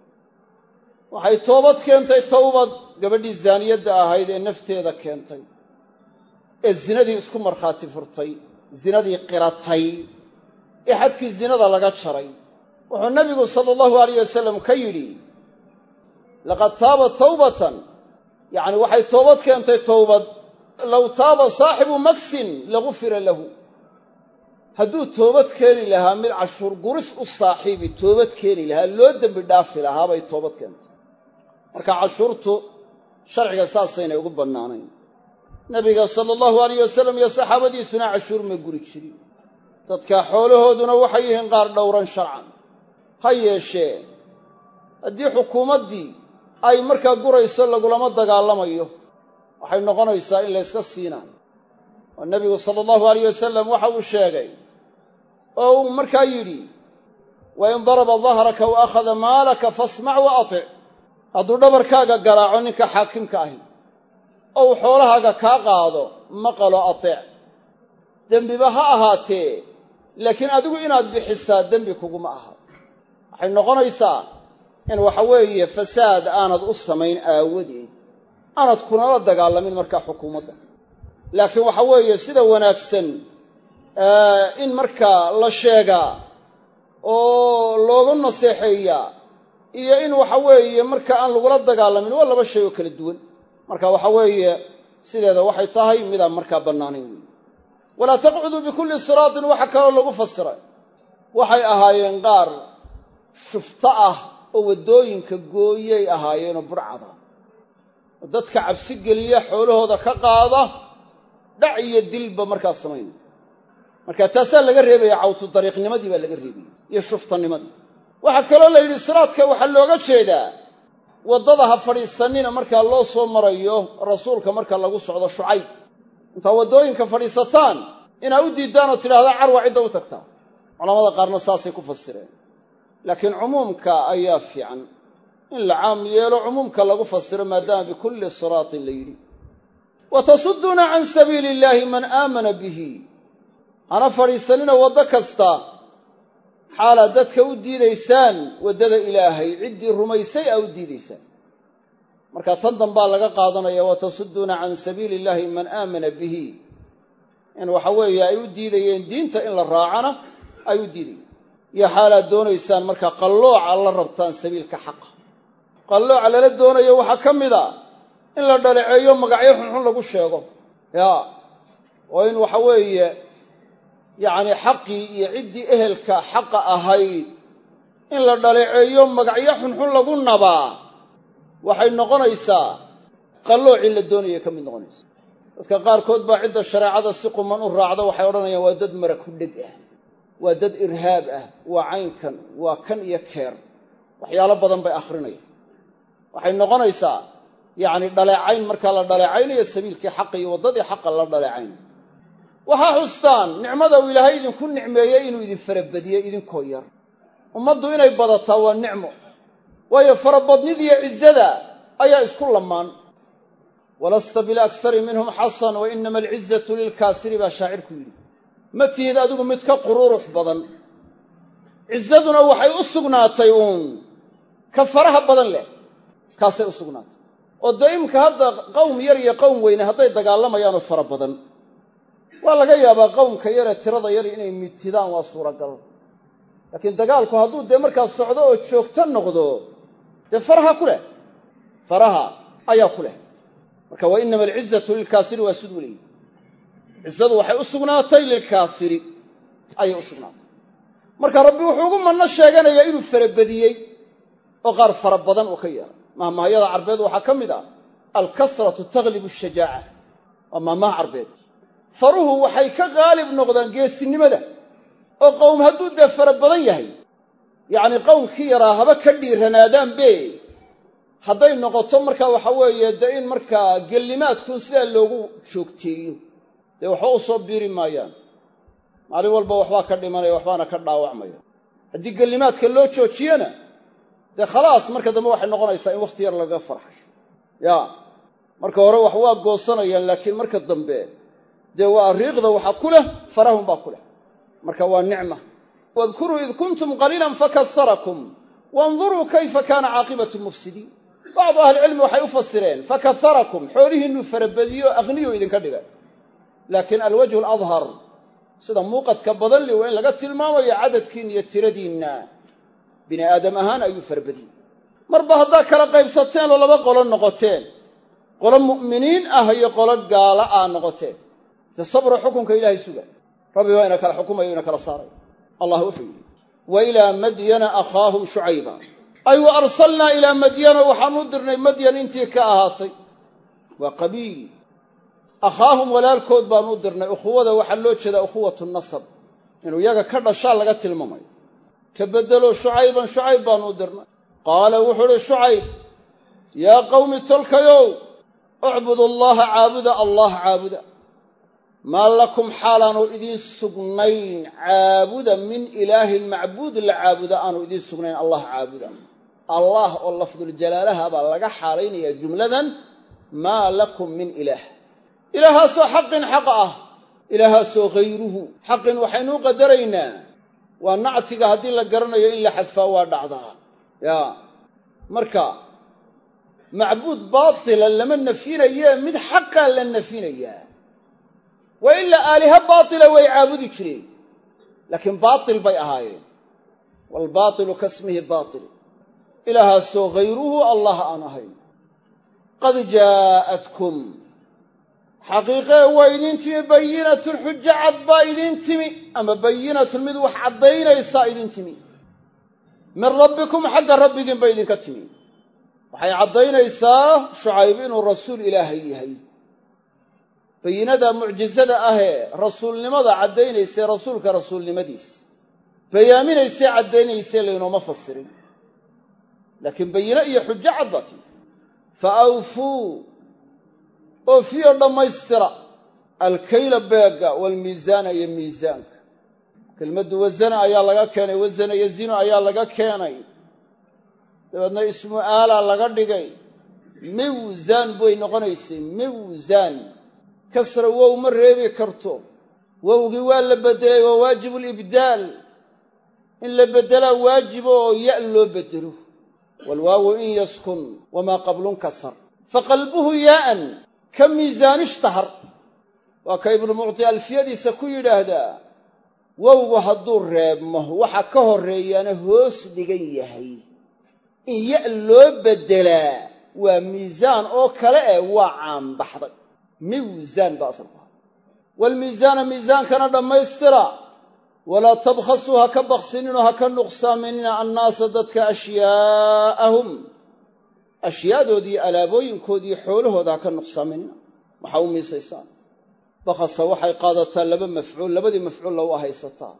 waxay toobad keentay towbad gabadhii zaaniyadda ahayd ee nafteeda keentay ee zinadii isku markhaati furtay zinadii qiratay ee xadkii zinada laga jaray wuxuu nabigu sala allahu alayh wasalam ka yidhi laqad taaba tawbatan yacni waxay toobad keentay towbad low taaba saaxibu maksin lagufira lahu hadduu toobad keeni lahaa mid cashuur guris u saaxiibi toobad keeni lahaa loo dembi dhaafi lahaa bay toobad keentay marka cashuurtu sharciga saasaynay ugu bannaanayn nabiga sala allahu alayh wasalam iyo saxaabadiisuna cashuur ma guri jirin dadka xoolahooduna waxay yihiin qaar dhowran sharcan ha yeeshee haddii xukuumaddii ay markaa gurayso lagulama dagaalamayo waxay noqonaysaa in layska siinaayo oo nebigu sala allahu alayh wasalam waxa uu sheegay oo uu markaa yidhi wain daraba dahraka wa akhada maalaka fasmac wa atic hadduu dhabarkaaga garaaco ninka xaakimka ahi oo uu xoolahaaga kaa qaado maqalo ateec dembiba ha ahaatee laakiin adigu inaad bixisaa dembi kuguma aha waxay noqonaysaa in waxa weeye fasaad aanad u samayn aawadeed aanad kunala dagaalamin markaa xukuumadda laakiin waxa weeye sida wanaagsan in markaa la sheegaa oo loogu naseexeeyaa iyo in waxa weeye marka aan lagula dagaalamin waa laba shay oo kala duwan marka waxa weeye sideeda waxay tahay midaan markaa bannaanayn weeye walaa taqcuduu bikulli siraatin waxa kaloo lagu fasiray waxay ahaayeen qaar shufto ah oo waddooyinka gooyay ahaayeenoo burcada oo dadka cabsi geliya xoolahooda ka qaada dhac iyo dilba markaa samaynaya marka taasaa laga reebaya cawtu dariiqnimadii baa laga reebaya iyo shuftanimadii waxaa kaloo la yidhi siraadka waxaa looga jeedaa waddada ha fadhiisanina markaa loo soo marayo rasuulka marka lagu socdo Shucayb intaa waddooyinka fadhiisataan inaa u diiddaan oo tidhahdaan carwa cidda u tagtaa culamada qaarna saasay ku fasireen laakiin cumuumka ayaa fiican in la caam yeelo cumuumka lagu fasiro maadaama bikulli siraatin la yidhi wa tasudduuna can sabiili illaahi man aamana bihi hana fadhiisanina waddo kasta xaalaad dadka u diidaysaan waddada ilaahay ciddii rumaysay aa u diidaysaan marka tan dambaa laga qaadanaya wa tasudduuna can sabiili illaahi man aamana bihi in waxa weeye ay u diidayeen diinta in la raacana ay u diidayeen iyo xaalaad doonaysaan markaa qallooca la rabtaan sabiilka xaqa qallooca lala doonayo waxaa ka mid a in la dhaleeceeyo magacyo xunxun lagu sheego oo in waxa weeye yacni xaqii iyo ciddii ehelka xaqa ahayd in la dhaleeceeyo magacyo xunxun lagu nabaa waxay noqonaysaa qalloocii la doonaya ka mid noqonaysa dadka qaarkood baa cidda shareecada si quman u raacda waxay odhanayaan waa dad mara ku dheg ah waa dad irhaab ah waa caynkan waa kan iyo keer waxyaalo badan bay akhrinayaan waxay noqonaysaa yacni dhaleecayn markaa la dhaleecaynayo sabiilkii xaqa iyo waddadii xaqa la dhaleecaynayo waxaa xustaan nicmada uu ilaahay idinku nicmeeyey inuu idin farabadiyey idinkoo yar ummaddu inay badataa waa nicmo waayo farabadnidiiyo cizada ayaa isku lamaan walasta bilaksari minhum xasan wa inama alcizatu lilkaasiri baa shaacirku yidhi ma tihid adigu mid ka qururux badan cizaduna waxay u sugnaatay uun ka faraha badan leh kaasay u sugnaatay oo dee imka hadda qowm yar iyo qowm weyne hadday dagaalamayaanoo fara badan waa laga yaabaa qowmka yaree tirada yar inay mitidaan waa suuragal laakiin dagaalku hadduu dee markaas socdo oo joogto noqdo dee faraha ku leh faraha ayaa ku leh marka wa inama alcizatu lilkaasiri waa siduu leeyihi cizadu waxay u sugnaatay lilkaasiri ayay u sugnaatay marka rabbi wuxuu ugu manno sheeganayaa inuu farabadiyey oo qaar fara badan uu ka yeelay mahmaahyada carbeed waxaa ka mid ah alkasratu taglibu ashajaaca waa mahmaha carbeed faruhu waxay ka qaalib noqdaan geesinimada oo qowm hadduu dee fara badan yahay yacni qowmkii yaraa haba ka dhiiranaadaanbe hadday noqoto markaa waxa weeye dee in markaa gellimaadkun sidaa loogu joogteeyo dee waxba u soo biiri maayaan maalin walba waxbaa ka dhimanaya waxbaana ka dhaawacmaya haddii gellimaadka loo joojiyana dee khalaas marka dambe waxay noqonaysaa in wakhti yar laga farxasho marka hore wax waa goosanayaan laakiin marka dambe dee waa riiqda waxaa ku leh farahunbaa ku leh marka waa nicma. wadkuruu id kuntum qaliilan fakaharakum waanduruu kayfa kaana caaqibatu lmufsidiin. bacdu ahlicilmi waxay u fasireen fakaharakum xoolihiinnu farabadiyo akhniyo idinka dhigay, laakiin alwajhu aladhar sida muuqadka badan li waa in laga tilmaamayo cadadkiinna iyo tiradiinna bini aadam ahaan ayuu farabadiyey. marba haddaa kala qaybsateen oo laba qolo noqoteen, qolo mu'miniin ah iyo qolo gaala ah noqoteen, tasabro xukunka ilaahay suga. rabbi waa ina kala xukumayo, ina kala saaray. allah wuxuu yidhi wa ilaa madyana akhaahum shucayba, ay wa arsalnaa ilaa madyana waxaan u dirnay madyan intii ka ahaatay, waa qabiil. akhaahum walaalkood baan u dirnay. ukhuwada waxaa loo jeedaa ukhuwatu nasab, inuu iyaga ka dhashaa laga tilmaamayo. ka beddelo shucayban, shucayb baan u dirnay. qaala wuxuu uhi shucayb, yaa qawmi tolkayow, ucbudu allaha caabuda, allah caabuda. maa lakum xaalaanu idiin sugnayn caabuda min ilaahin macbuud la caabuda aanu idiin sugnayn, allah caabuda. allah oo lafduljalaalaha baa laga xaalaynayaa jumladan, maa lakum min ilaah. ilaahaasoo xaqin xaq ah, ilaahaasoo hayruhu. xaqin waxaynuu qadaraynaa waa nactiga haddii la garanayo in la xadfaa waa dhacdaa. yaa marka macbuud baatila lama nafyinayee mid xaqaa la nafyinayaa. wa ilaa aaliha baatila way caabudi jireen, laakiin baatil bay ahaayeen. waalbaatilu kasmihi baatil. ilaahaasoo hayruhu allah aan ahayn. qad jaa'atkum, xaqiiqee waa idiin timi bayinatun, xujo cad baa idiin timi, ama bayinatun mid wax caddaynaysaa idiin timi, min rabbikum xagga rabbigiin bay idinka timi. waxay caddaynaysaa shucayb inuu rasuul ilaahay yahay. bayinada mucjizada ahee rasuulnimada caddaynaysee rasuulka rasuulnimadiis bayaaminaysee caddaynaysee laynooma fasirin, laakiin bayino iyo xujo cad baa timi. fa awfuu, oofiyo dhammaystira, alkayla beegga, waalmiisaana iyo miisaanka. kelmaddu wasana ayaa laga keenay, wasana yazinu ayaa laga keenay, dabeedna ismu aala laga dhigay. miwsaan bay noqonaysay, miwsaan. kasra wow ma reebi karto, wowgii waa la beddelay, waa waajibu libdaal. in la beddelaa waajibo oo ya' loo beddelo. waalwaawu in yaskun wamaa qablun kasar, faqalbuhu yaa'an ka miisaani ishtahar. waa ka ibnu mucti alfiyadiisa ku yidhaahdaa, wowgu hadduu reebmo waxa ka horreeyaana hoos dhigan yahay, in ya' loo beddelaa waa miisaan oo kale waa caanbaxday. miwsaan baa asal ah. waalmiisaana miisaankana dhammaystira, walaa tabkhasuu ha ka baqsininoo ha ka nuqsaaminina annaasa dadka ashyaa'ahum, ashyaadooda iyo alaabooyinkooda iyo xoolahooda ha ka nuqsaaminina. waxaa u miisaysaan. bakhasa waxay qaadataa laba mafcuul, labadii mafcuulla waa haysataa,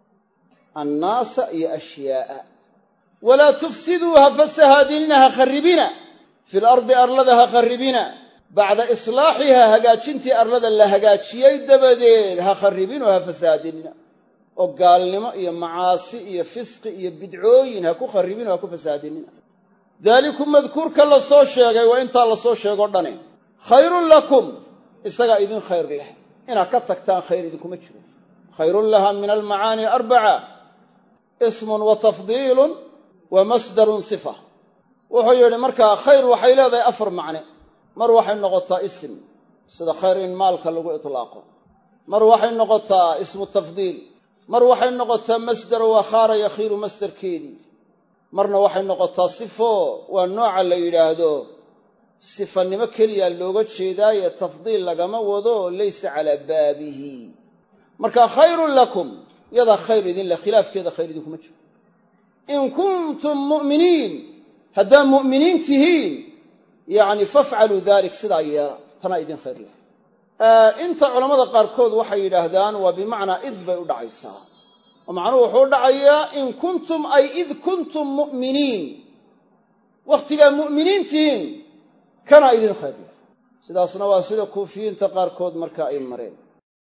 annaasa iyo ashyaa'a. walaa tufsiduu ha fasahaadinina, ha kharribina, fil ardi arlada ha kharribina, bacda islaaxihaa hagaajintii arlada la hagaajiyey dabadeed ha kharribinoo ha fasahaadinina. oo gaalnimo iyo macaasi iyo fisqi iyo bidcooyin ha ku kharribinoo ha ku fasahaadinina. daalikum madkuurka la soo sheegay waa intaa la soo sheegoo dhane, khayrun lakum, isagaa idin khayr leh. inaad ka tagtaan khayr idinkuma jiro. khayrun laha min almacaani arbaca, ismun wa tafdiilun wa masdarun sifa. wuxuu yidhi markaa khayr waxay leedahay afar macne. mar waxay noqotaa isim, sida khayr in maalka lagu itlaaqo. mar waxay noqotaa ismu tafdiil. mar waxay noqotaa masdar waa khaara yakhiiru masdarkeedii. marna waxay noqotaa sifo, waa nooca la yidhaahdo sifanimo keliya looga jeedaaye tafdiil lagama wado, laysa calaa baabihi. marka khayrun lakum yadaa khayr idin leh, khilaafkeeda khayr idinkuma jiro. in kuntum mu'miniin, haddaad mu'miniin tihiin, yacni fafcaluu dalik, sidaa yeela, tanaa idin khayr leh. inta culammada qaarkood waxay yidhaahdaan waa bimacnaa id bay u dhacaysaa, oo macnuhu wuxuu u dhacayaa in kuntum ay id kuntum mu'miniin, wakhtigaa mu'miniin tihiin, kanaa idin khayr leh. sidaasna waa sida kuufiyiinta qaarkood marka ay mareen.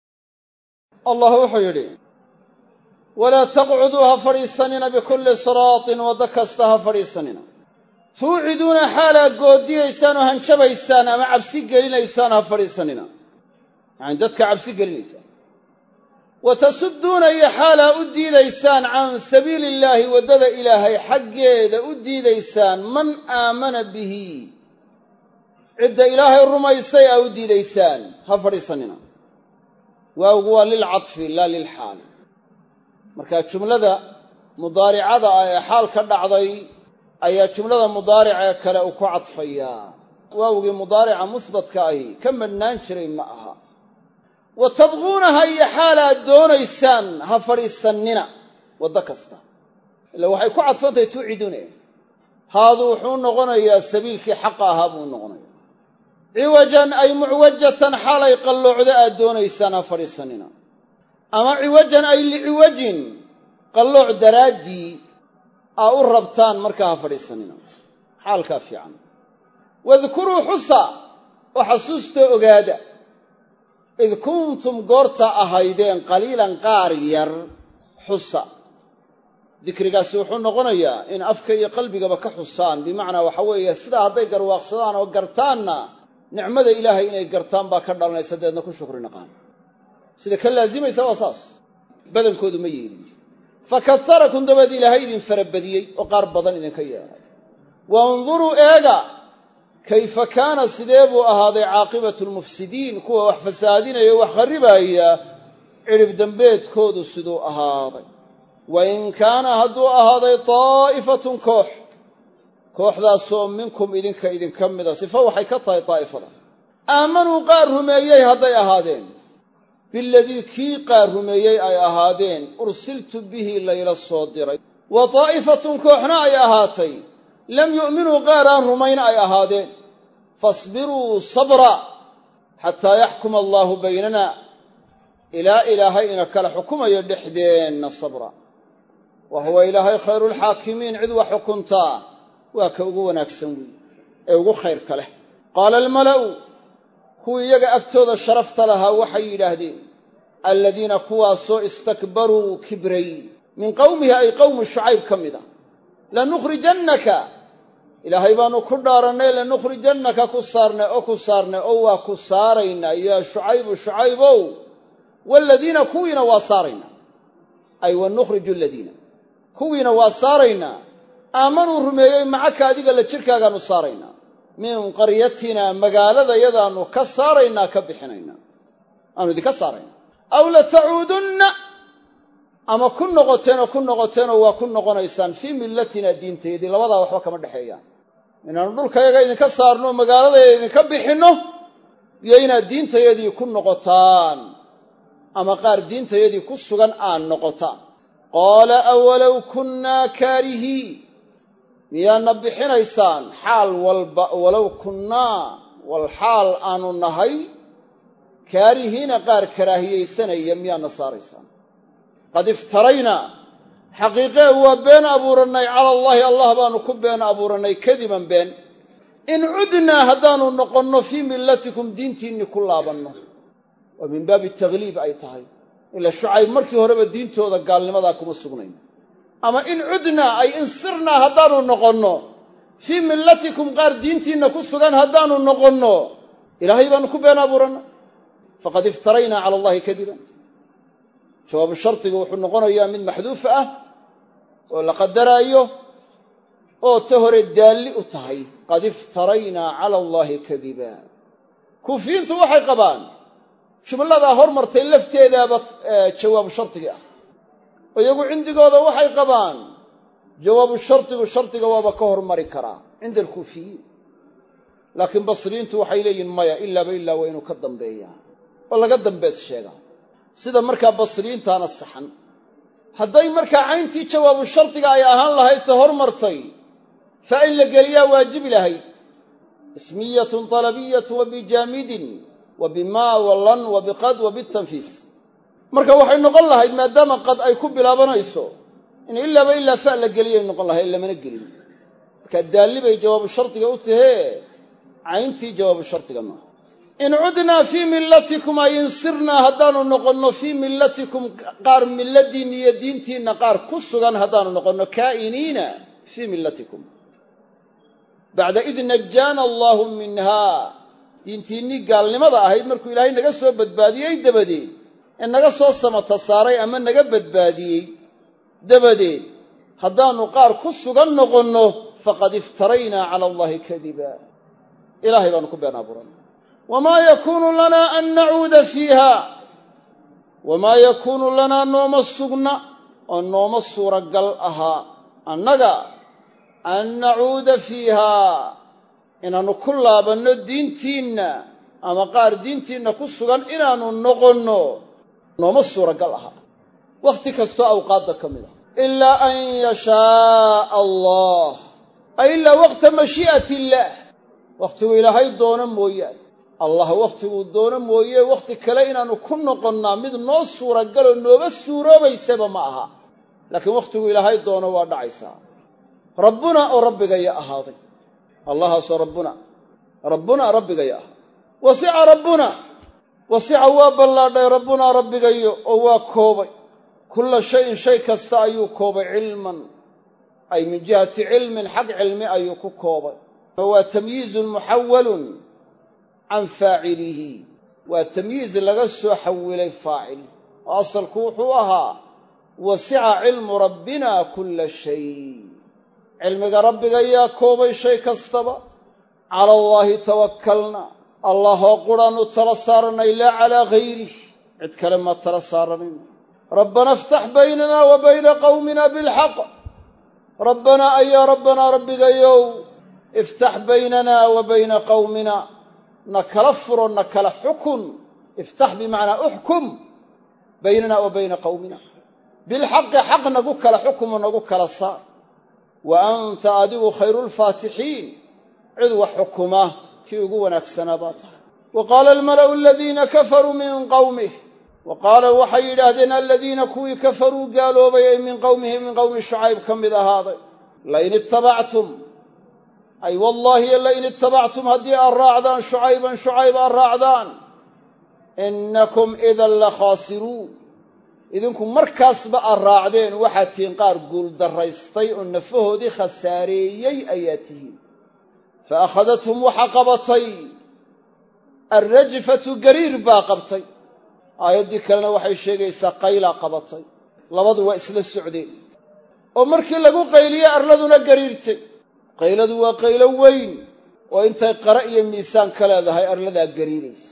allah wuxuu yidhi walaa taqcuduu ha fadhiisanina bikulli siraatin, waddo kasta ha fadhiisanina, tuuciduuna xaalaad goodiyaysaan oo hanjabaysaan ama cabsi gelinaysaan ha fadhiisanina. yacani dadka cabsi gelinaysaan. watasudduuna iyo xaalaa u diidaysaan can sabiili illaahi waddada ilaahay xaggeeda u diidaysaan man aamana bihi cidda ilaahay rumaysay aa u diidaysaan ha fadhiisanina waawgu waa lilcadfi laa lilxaali markaa jumlada mudaaricada ah ee xaal ka dhacday ayaa jumlada mudaaricee kale uu ku cadfayaa waawgii mudaarica musbatka ahi ka madhnaan jiray ma aha wa tabquunaha iyo xaalaad doonaysaan ha fadhiisannina waddo kasta ila waxay ku cadfantahay tuucidune haadu wuxuu noqonayaa sabiilkii xaqa ahaa buu noqonaya ciwajan ay mucwajatan xaalay qalloocda aad doonaysaan ha fadhiisannina ama ciwajan ay liciwajin qallooc daraaddii aa u rabtaan markaa ha fadhiisannina xaalkaa fiican wadkuruu xusa oo xasuustoo ogaada id kuntum goorta ahaydeen qaliilan qaar yar xusa dikrigaasi wuxuu noqonayaa in afka iyo qalbigaba ka xusaan bimacnaa waxa weeye sidaa hadday garwaaqsadaan oo gartaanna nicmada ilaahay inay gartaan baa ka dhalanaysa deedna ku shukri naqaan sida ka laazimaysa waa saas badankoodu ma yeelin fakaharakum dabeed ilaahay idin farabadiyey oo qaar badan idinka yeelay waanduruu eega kayfa kaana sidee buu ahaaday caaqibatu lmufsidiin kuwa wax fasaadinaya o wax kharribaaya cidhib dembeedkoodu siduu ahaaday wain kaana hadduu ahaaday taa'ifatun kooxdaasoo minkum idinka mida sifo waxay ka tahay daa'ifada aamanuu qaar rumeeyey hadday ahaadeen biladii kii qaar rumeeyey ay ahaadeen ursiltu bihi layla soo diray wa daa'ifatun kooxna ay ahaatay lam yu'minuu qaar aan rumayn ay ahaadeen fasbiruu sabra xataa yaxkuma allaahu baynana ilaa ilaahay ina kala xukumayo dhexdeenna sabra wa huwa ilaahay khayruulxaakimiin cid wax xukuntaa waa ka ugu wanaagsan weeye ee ugu khayrka leh qaala almala'u kuwii iyaga agtooda sharafta lahaa waxay yidhaahdeen aladiina kuwaasoo istakbaruu kibray min qowmihi ay qowmu shucayb ka mid a lanukhrijannaka ilaahay baanu ku dhaarannay lanukhrijannaka ku saarnay oo waa ku saaraynaa yaa shucaybow waaladiina kuwiina waa saaraynaa ay wanukhriju aladiina kuwiina waa saaraynaa aamanuu rumeeyey macaka adiga la jirkaagaanu saaraynaa min qaryatina magaaladayadaannu ka saaraynaa ka bixinaynaa aanu idinka saaraynaa aw latacuudunna ama ku noqoteenoo waa ku noqonaysaan fii millatina diinteedii labadaa waxba kama dhexeeyaan inaannu dhulkayaga idinka saarno magaaladayada idinka bixinno iyo inaad diintayadii ku noqotaan ama qaar diintayadii ku sugan aan noqotaan qaala awalow kunnaa kaarihiin miyaadna bixinaysaan xaal walba walow kunnaa wal xaal aanu nahay kaarihiina qaar karaahiyaysanaya miyaadna saaraysaan qad iftaraynaa xaqiiqee waa been abuurannay cala allaahi allah baanu ku been abuurannay kadiban been in cudnaa haddaanu noqonno fii millatikum diintiinni ku laabanno waa min baabi takhliib ay tahay ila shucayb markii horeba diintooda gaalnimadaa kuma sugnayn ama in cudnaa ay insirnaa haddaanu noqonno fii millatikum qaar diintiinna ku sugan haddaanu noqonno ilaahay baanu ku been abuurannay faqad iftaraynaa cala allahi kadiban jawaabu shardigu wuxuu noqonayaa mid maxduuf ah oo la qadaraayo oo ta hore daalli u tahay qad iftaraynaa cala allaahi kadiba kuufiyiintu waxay qabaan jumladaa hormartay lafteedaaba jawaabu shardigii ah oo iyagu cindigooda waxay qabaan jawaabu shardiga waaba ka hormari karaa cinda alkuufiyiin laakiin basriyiintu waxay leeyihin maya ilaaba ilaa waa inuu ka dambeeyaa oo laga dambeed sheegaa sida markaa basriyiintaana saxan hadday markaa cayntii jawaabu shardiga ay ahaan lahayd ta hormartay fa in la geliyaa waajibi lahayd ismiyatun talabiyatu wa bijaamidin wa bimaa walan wa biqad wa bitanfiis marka waxay noqon lahayd maadaama qad ay ku bilaabanayso in ilaaba ilaa fa la geliyay noqon lahayd lamana gelin markaa daalli bay jawaabu shardiga u tahee cayntii jawaabu shardiga maaha in cudnaa fii millatikum ay insirnaa haddaanu noqonno fii millatikum qaar milladiinna iyo diintiinna qaar ku sugan haddaanu noqonno kaa'iniina fii millatikum bacda id najaana allaahu minhaa diintiinnii gaalnimada ahayd markuu ilaahay naga soo badbaadiyey dabadeed ee naga soo samata saaray ama naga badbaadiyey dabadeed haddaannu qaar ku sugan noqonno faqad iftaraynaa cala allaahi kadiba ilaahay baannu ku been abuuran wamaa yakuunu lanaa an nacuuda fiiha wamaa yakuunu lanaa nooma sugna oo nooma suuragal ahaa annaga an nacuuda fiihaa inaannu ku laabanno diintiinna ama qaar diintiinna ku sugan inaannu noqonno nooma suuragal ahaa wakhti kastoo awqaadda ka mid ah ilaa an yashaa'a allah ay ilaa waqta mashii'ati illaah wakhtigu ilaahay doono mooyaane allah wakhtiguu doono mooye wakhti kale inaannu ku noqonnaa mid noo suuragaloo nooba suuroobaysaba ma aha laakiin wakhtigu ilaahay doono waa dhacaysaa rabbuna oo rabbigaya ahaaday allahaasoo rabbuna rabbigaya ahaaday wasica rabbuna wasica waa ballaadhay rabbunaa rabbigayo oo waa koobay kulla shayin shay kasta ayuu koobay cilman ay min jihati cilmin xag cilmi ayuu ku koobay waa tamyiizun muxawalun can faacilihi waa tamyiiz laga soo xawilay faacil oo asalku wuxuu ahaa wasica cilmu rabbina kulla shay cilmiga rabbigayaa koobay shay kastaba cala allaahi tawakkalna allahoo quraannu tala saaranay laa calaa hayrih cid kale ma tala saaranin rabbana iftax baynana wa bayna qawmina bilxaq rabbanaa ayaa rabbanaa rabbigayow iftax baynana wa bayna qawmina na kala furo na kala xukun iftax bimacnaa uxkum baynana wa bayna qawmina bilxaqi xaq nagu kala xukumo nagu kala saar wa anta adigu khayruulfaatixiin cid wax xukuma kii ugu wanaagsanaa baa tahay wa qaala almala'u aladiina kafaruu min qawmih wa qaala waxay yidhaahdeen aladiina kuwii kafaruu gaaloobay ay min qowmihi min qowmi shucayb ka mid ahaaday lain ittabactum ay wallaahi lain ittabactum haddii aad raacdaan shucayban shucayb aad raacdaan innakum idan la khaasiruun idinku markaasba aad raacdeen waxaad tihiin qaar guuldarraystay oo nafahoodii khasaareeyey ayaa tihiin fa akhadathum waxa qabatay alrajfatu gariir baa qabtay aayaddii kalena waxay sheegaysaa qaylaa qabatay labadu waa isla socdeen oo markii lagu qayliyey arladuna gariirtay qayladu waa qaylo weyn oo intay qara iyo miisaan ka leedahay arladaa gariiraysa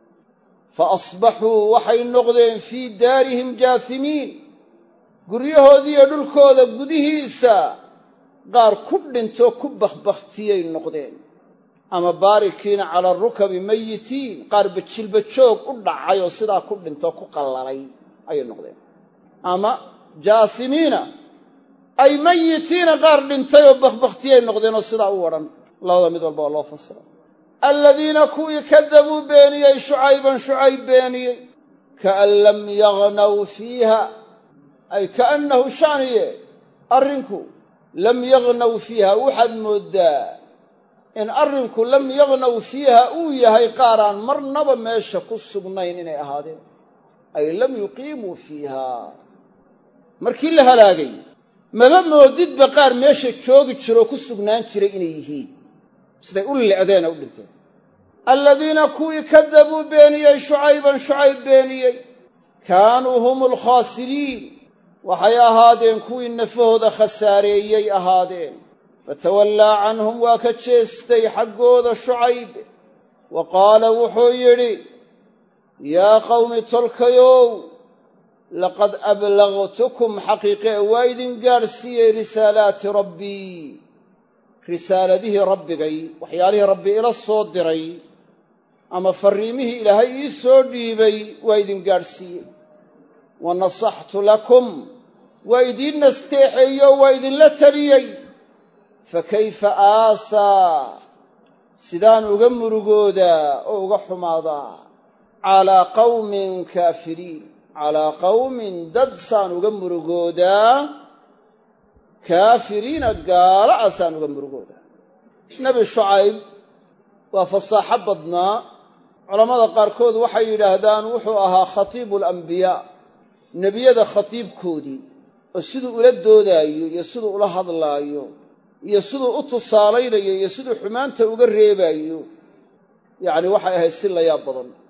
fa asbaxuu waxay noqdeen fii daarihim jaasimiin guryahoodiiyo dhulkooda gudihiisa qaar ku dhintoo ku bakhbakhtiyay noqdeen ama baarikiina cala arukabi mayitiin qaar bajilba joog u dhacay oo sidaa ku dhintoo ku qallalay ayay noqdeen ama jaasimiina ay mayitiina qaar dhintay oo bakhbakhtiyay noqdeen oo sidaa u wadhan labada mid walba waa loo fasira aladiina kuwii kadabuu beeniyey shucayban shucayb beeniyey kaan lam yagnaw fiiha ay kaannahu shaniye arrinku lam yagnaw fiiha waxaad mooddaa in arrinku lam yagnaw fiiha uu yahay qaaraan marnaba meesha ku sugnayn inay ahaadeen ay lam yuqiimuu fiiha markii la halaagay maba moodidba qaar meesha joogi jiroo ku sugnaan jiray inay yihiin siday u le'deen u dhinteen aladiina kuwii kadabuu beeniyey shucayban shucayb beeniyey kaanuu hum alkhaasiriin waxay ahaadeen kuwii nafahooda khasaareeyey ahaadeen fatawallaa canhum waa ka jeestay xaggooda shucayb wa qaala wuxuu yidhi yaa qawmi tolkayow laqad ablagtukum xaqiiqee waa idin gaadhsiiyey risaalaati rabbii risaaladihii rabbigay waxyaalihii rabbi ila soo diray ama farriimihii ilaahay ii soo dhiibay waa idin gaadhsiiyey wa nasaxtu lakum waa idiin nasteexeeyo waa idinla taliyey fa kayfa aasaa sidaan uga murugoodaa oo uga xumaadaa calaa qawmin kaafiriin calaa qawmin dad saan uga murugoodaa kaafiriina gaala a saan uga murugoodaa nebi shucayb waa fasaaxo badnaa culammada qaarkood waxay yidhaahdaan wuxuu ahaa khatiibu alambiyaa nebiyada khatiibkoodii oo siduu ula doodaayo iyo siduu ula hadlaayo iyo siduu u tusaalaynayo iyo siduu xumaanta uga reebaayo yacni waxay ahayd si la yaab badan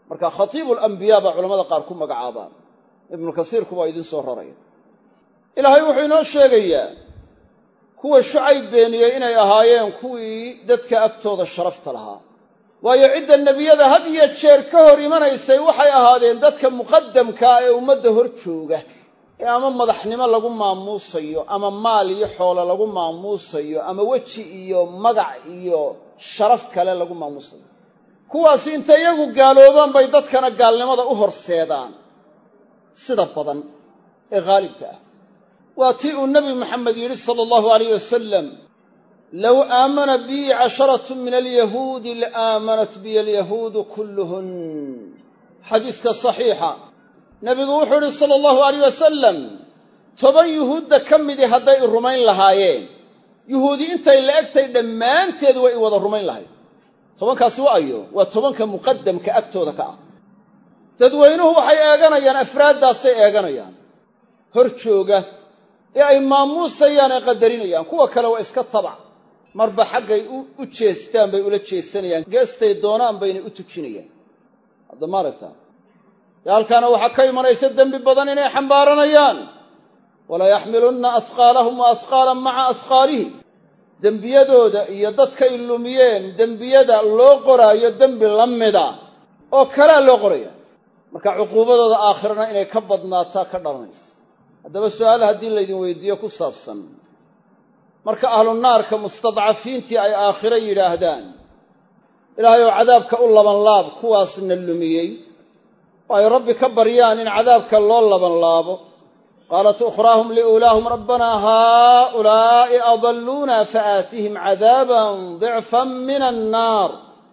marka khatiibulambiyaa baa culamada qaar ku magacaabaan ibnu kasiirku waa idiin soo raraya ilaahay wuxuu inoo sheegayaa kuwa Shucayb beeniyey inay ahaayeen kuwii dadka agtooda sharafta lahaa waayo cidda nebiyada had iyo jeer ka hor imanaysay waxay ahaadeen dadka muqaddamka ee ummadda hor jooga ee ama madaxnimo lagu maamuusayo ama maal iyo xoolo lagu maamuusayo ama weji iyo magac iyo sharaf kale lagu maamuusayo kuwaasi inta iyagu gaaloobaan bay dadkana gaalnimada u horseedaan sida badan ee haalibka ah waa tii uu nebi maxamed yidhi sala allahu alayh wasalam low aamana bii 10 min alyahuudi laaamanat biya alyahuudu kulluhun xadiiska saxiixa nebigu wuxuu yidhi sala allahu alayh wasalam 10 yuhuudda ka midii hadday i rumayn lahaayeen yuhuudi intay la egtay dhammaanteed way i wada rumayn lahayd 10kaasi waa ayo waa 10ka muqaddamka agtooda ka ah dadweynuhu waxay eeganayaan afraaddaasay eeganayaan hor jooga ee ay maamuusayaan ee qadarinayaan kuwa kale waa iska tabac marba xaggay u jeestaan bay ula jeesanayaan geestay doonaan baynay u tujinayaan hadda maaragta halkaana waxaa ka imanaysa dembi badan inay xambaaranayaan walaa yaxmilunna ahqaalahum wa ahqaalan maca ahqaalihim dembiyadooda iyo dadkay lumiyeen dembiyada loo qoraayo dembi la mida oo kalea loo qoraya marka cuquubadooda aakhirana inay ka badnaataa ka dhalanaysa haddaba su'aal haddii laydin weydiiyo ku saabsan marka ahlu naarka mustadcafiintii ay aakhiro yidhaahdaan ilaahay oo cadaabka u labanlaab kuwaasna lumiyey oo ay rabbi ka baryaan in cadaabka loo labanlaabo qaalat ukhraahum liuulaahum rabbanaa haaulaa'i adalluuna faaatihim cadaaban dicfan min annaar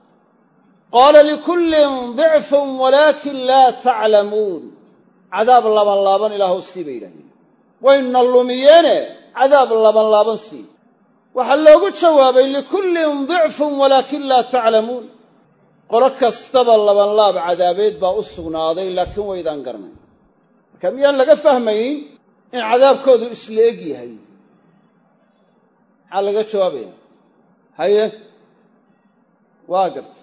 qaala likullin dicfun walaakin laa taclamuun cadaab labanlaaban ilaahow sii bay yidhahdeen wayna lumiyeene cadaab labanlaaban sii waxaa loogu jawaabay likullin dicfun walaakin laa taclamuun qolo kastaba labanlaab cadaabeed baa u sugnaaday laakiin waydaan garanayn marka miyaan laga fahmayn in cadaabkoodu isla eg yahay maxaa laga jawaabaya haye waa garta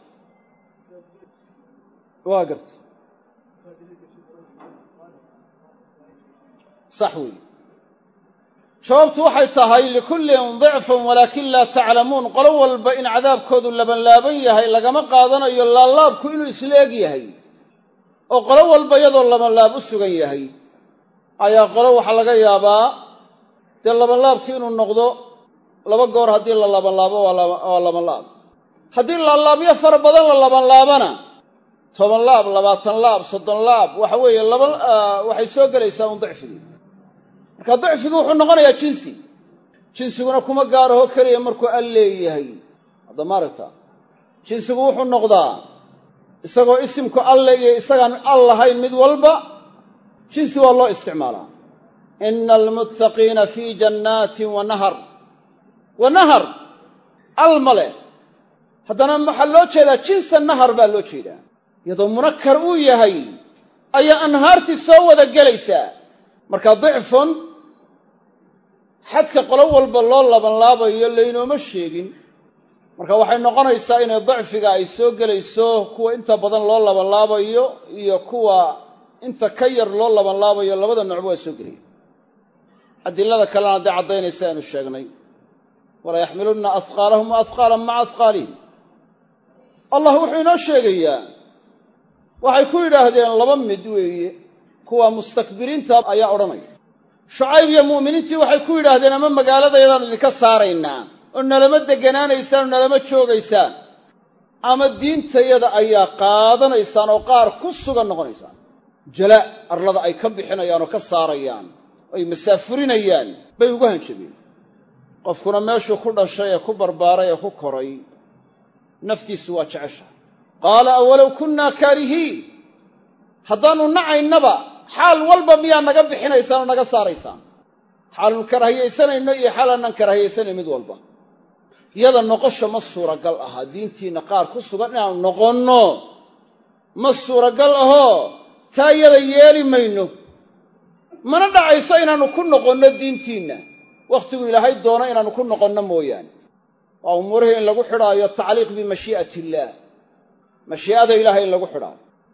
sax weeye jawaabtu waxay tahay likullin dicfun walaakin laa taclamuun qolo walba in cadaabkoodu labanlaaban yahay lagama qaadanayo laalaabku inuu isla eg yahay oo qolo walba iyadoo labanlaab u sugan yahay ayaa qolo waxaa laga yaabaa dee labanlaabkii inuu noqdo 2 goor haddii la labanlaabo waa labanlaab haddii laalaabyo fara badan la labanlaabana 10 laab 20 laab 30 laab waxa weeye waxay soo gelaysaa un dicfigii marka dicfigu wuxuu noqonayaa jinsiguna kuma gaaraho keliya markuu al leeyahay hadda maaragta jinsigu wuxuu noqdaa isagoo isimku alle iyo isagaan al lahayn mid walba jinsi waa loo isticmaalaa ina almuttaqiina fii jannaatin wa nahar al male haddana waxaa loo jeedaa jinsa nahar baa loo jeedaa iyadoo munakkar uu yahay ayaa anhaartii soo wada gelaysaa marka dicfun xadka qolo walba loo labanlaabayo laynooma sheegin marka waxay noqonaysaa inay dicfiga ay soo gelayso kuwa inta badan loo labanlaabayo iyo kuwa inta ka yar loo labanlaabayo labada noocba waa soo gelaya adilada kalena hadday caddaynaysa aynu sheegnay walaa yaxmilunna ahqaalahum wa ahqaalan maca ahqaalihim allah wuxuu inoo sheegayaa waxay ku yidhaahdeen 2 mid weeye kuwa mustakbiriinta ayaa odhanaya Shucayb iyo mu'miniintii waxay ku yidhaahdeen ama magaaladayadaan idinka saaraynaa oo nalama deganaanaysaan oo nalama joogaysaan ama diintayada ayaa qaadanaysaan oo qaar ku sugan noqonaysaan jala arlada ay ka bixinayaan oo ka saarayaan ay masaafurinayaan bay ugu hanjabeen qofkuna meeshuu ku dhashay ee ku barbaaray ee ku koray naftiisu waa jeceshahay qaala awalow kunnaa kaarihiin haddaannu nacaynaba xaal walba miyaa naga bixinaysaan oo naga saaraysaan xaalnu karahiyaysanayno iyo xaal aanan karahiyaysanayn mid walba iyada noqosha ma suuragal aha diintiinna qaar ku sugan inaannu noqonno ma suuragal ahoo taa iyada yeeli mayno mana dhacayso inaannu ku noqonno diintiinna wakhtigu ilaahay doono inaannu ku noqonno mooyaane waa umuurihii in lagu xidhaayo tacliiq bimashii'ati illaah mashii'ada ilaahay in lagu xidhaayo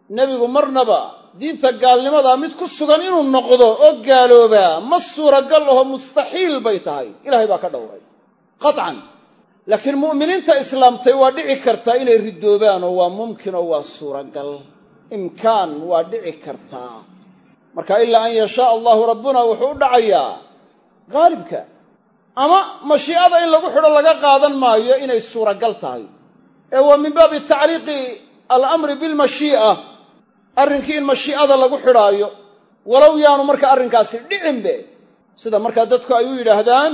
nebigu marnaba diinta gaalnimadaa mid ku sugan inuu noqdo oo gaaloobaa ma suuragal aho mustaxiil bay tahay ilaahay baa ka dhowray qatcan laakiin mu'miniinta islaamtay waa dhici kartaa inay ridoobaan oo waa mumkin oo waa suuragal imkaan waa dhici kartaa marka ilaa an yashaa allahu rabbuna wuxuu u dhacayaa qaalibka ama mashii'ada in lagu xidho laga qaadan maayo inay suuragal tahay ee waa min baabi tacliiqi alamri bilmashii'a arrinkii in mashii'ada lagu xidhaayo walow yaanu marka arrinkaasi dhicinbe sida markaa dadku ay u yidhaahdaan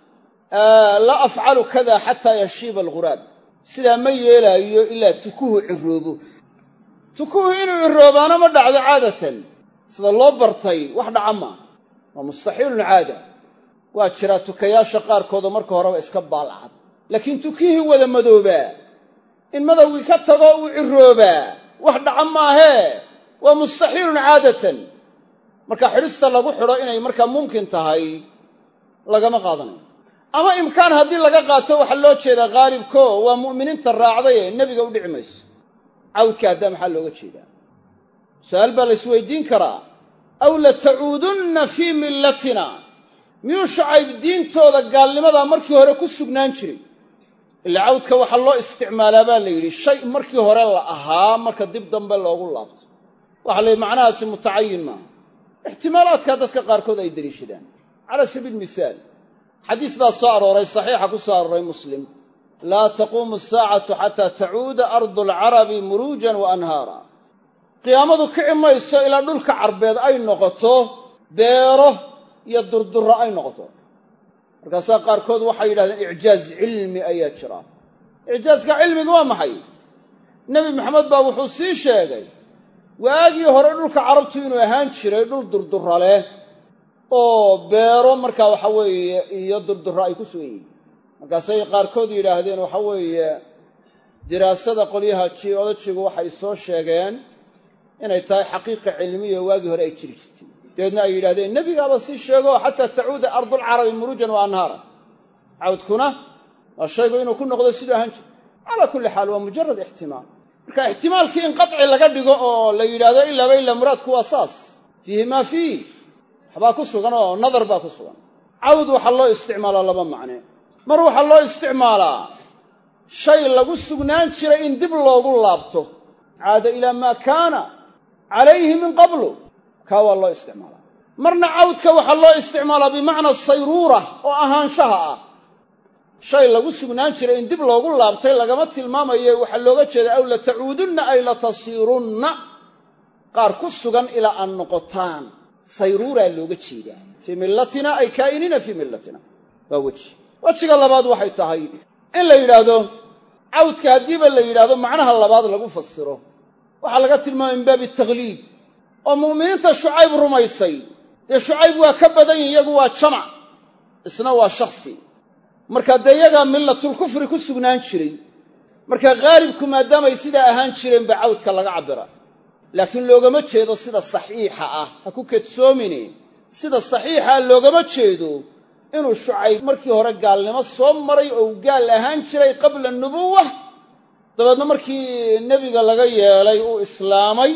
laa afcalu kada xataa yashiiba alghuraab sidaa ma yeelaayo ilaa tukuhu ciroobo tukuhu inuu ciroobaana ma dhacdo caadatan sida loo bartay wax dhaca maa waa mustaxiilun caada waa jiraa tukayaasha qaarkoodoo marka horeba iska baalcad laakiin tukihii wada madoobaa in madowgii ka tago uu ciroobaa wax dhaca maahee waa mustaxiilun caadatan marka xidhista lagu xidho inay markaa mumkin tahay lagama qaadanayo ama imkaan haddii laga qaato waxaa loo jeedaa qaalibko waa mu'miniinta raacdaye nebiga u dhici mayso cawdka haddaa maxaa looga jeedaa su-aal baa la isweydiin karaa aw latacuudunna fii millatina miyuu Shucayb diintooda gaalnimadaa markii hore ku sugnaan jiray ilaa cawdka waxaa loo isticmaalaa baa la yidhi shay markii hore la ahaa marka dib dambe loogu laabto waxaa la yidhi macnahaasi mutacayin maaha ixtimaalaadkaa dadka qaarkood ay deliishadaan cala sabiil mihaal xadiis baa soo arooray saxiixa ku soo arooray muslim laa taquumu asaacatu xataa tacuuda ardu alcarabi muruujan wa anhaara qiyaamadu kici mayso ilaa dhulka carbeed ay noqoto beero iyo durdurro ay noqoto markaasaa qaarkood waxay yidhahdeen icjaaz cilmi ayaa jira icjaazka cilmiga waa maxay nebi maxamed baa wuxuu sii sheegay waagii hore dhulka carabtu inuu ahaan jiray dhul durdurra leh oo beero markaa waxa weeye iyo durdurro ay ku sugan yihiin markaasay qaarkood yidhaahdeen waxa weeye diraasada qolyaha jiolojigu waxay soo sheegeen inay tahay xaqiiqa cilmiya waagii hore ay jiri jirtay dabeedna ay yidhahdeen nebigaaba sii sheego xataa tacuuda ardulcarabi muruujan wa anhaara cawdkuna waa shaygu inuu ku noqdo siduu ahaan jiro calaa kulli xaal waa mujarad ixtimaal marka ixtimaalkii in qaci laga dhigo oo la yidhaahdo ilaaba ilaa muraadku waa saas fiihi maa fiih waxbaa ku sugan oo nadar baa ku sugan cawd waxaa loo isticmaalaa laba macne mar waxaa loo isticmaalaa shay lagu sugnaan jiray in dib loogu laabto caada ilaa maa kaana calayhi min qablu kaa waa loo isticmaalaa marna cawdka waxaa loo isticmaalaa bimacna sayruura oo ahaanshaha ah shay lagu sugnaan jiray in dib loogu laabtay lagama tilmaamaye waxaa looga jeeda aw latacuudunna ay latasiirunna qaar ku sugan ilaa aan noqotaan sayruuraa looga jeedaa fii millatina ay kaa'iniina fii millatina waa wejiga labaad waxay tahay in la yidhaahdo cawdka haddiiba la yidhaahdo macnaha labaad lagu fasiro waxaa laga tilmaamay min baabi takhliib oo mu'miniinta Shucayb rumaysay dee Shucayb waa ka badan yihin iyagu waa jamac isna waa shakhsi marka dee iyagaa millatulkufri ku sugnaan jiray marka khaalibku maadaamay sidaa ahaan jireen ba cawdka laga cabbira laakiin loogama jeedo sida saxiixa ah ha ku kedsoomine sida saxiixa loogama jeedo inuu Shucayb markii hore gaalnimo soo maray oo gaal ahaan jiray qabla nubuwah dabeedna markii nebiga laga yeelay uu islaamay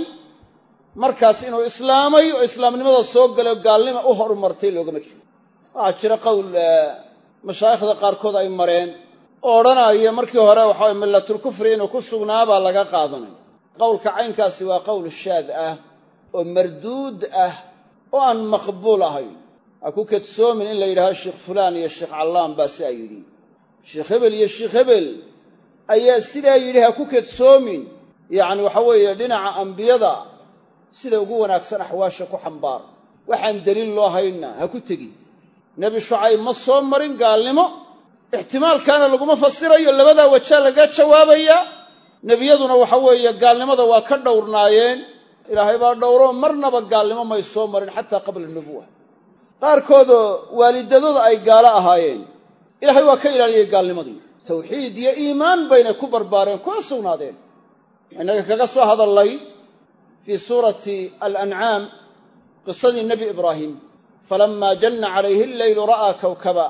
markaas inuu islaamay oo islaamnimada soo galay gaalnimo u horumartay loogama jeedo waxaa jira qowl mashaayikhda qaarkood ay mareen oo odhanaya markii hore waxaa millatulkufri inuu ku sugnaabaa laga qaadanay qowlka caynkaasi waa qowl shaad ah oo marduud ah oo aan maqbuul ahayn ha ku kedsoomin in la yidhahdo sheekh fulaan iyo sheekh callaan baa sidaa yidhi sheekh hebel iyo sheekh hebel ayaa sidaa yidhi ha ku kedsoomin yacni waxa weeye dhinaca ambiyada sida ugu wanaagsan axwaasha ku xambaar waxaan deliil loo haynna ha ku tegin nebi Shucayb ma soo marin gaalnimo ixtimaalkaana laguma fasirayo labadaa wajaa laga jawaabayaa nebiyaduna waxa weeye gaalnimada waa ka dhowrnaayeen ilaahay baa dhowro marnaba gaalnimo may soo marin xataa qabla nubuwa qaarkoodoo waalidadooda ay gaalo ahaayeen ilaahay waa ka ilaaliyey gaalnimadii tawxiid iyo iimaan bayna ku barbaareen kuna sugnaadeen innaga kaga soo hadallay fii suurati alancaam qisadii nebi ibraahim falammaa janna calayhi alleylu ra'aa kawkaba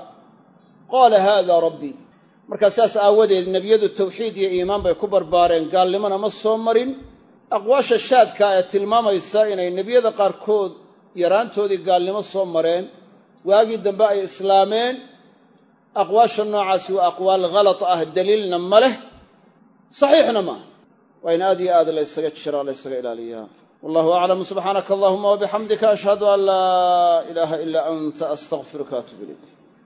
qaala haada rabbii markaa saas aawadeed nebiyadu tawxiid iyo iimaan bay ku barbaareen gaalnimona ma soo marin aqwaasha shaadka ee tilmaamaysa inay nebiyada qaarkood yaraantoodii gaalnimo soo mareen waagii dambe ay islaameen aqwaasha noocaasi waa aqwaal halad ah daliilna ma leh saxiixna maaha waa in aad iyo aad laysaga jiraa laysaga ilaaliyaa wallahu aclam subxaanaka allahuma wabixamdika ashhadu an laa ilaaha ilaa anta astaqfiruka waatubu ilayk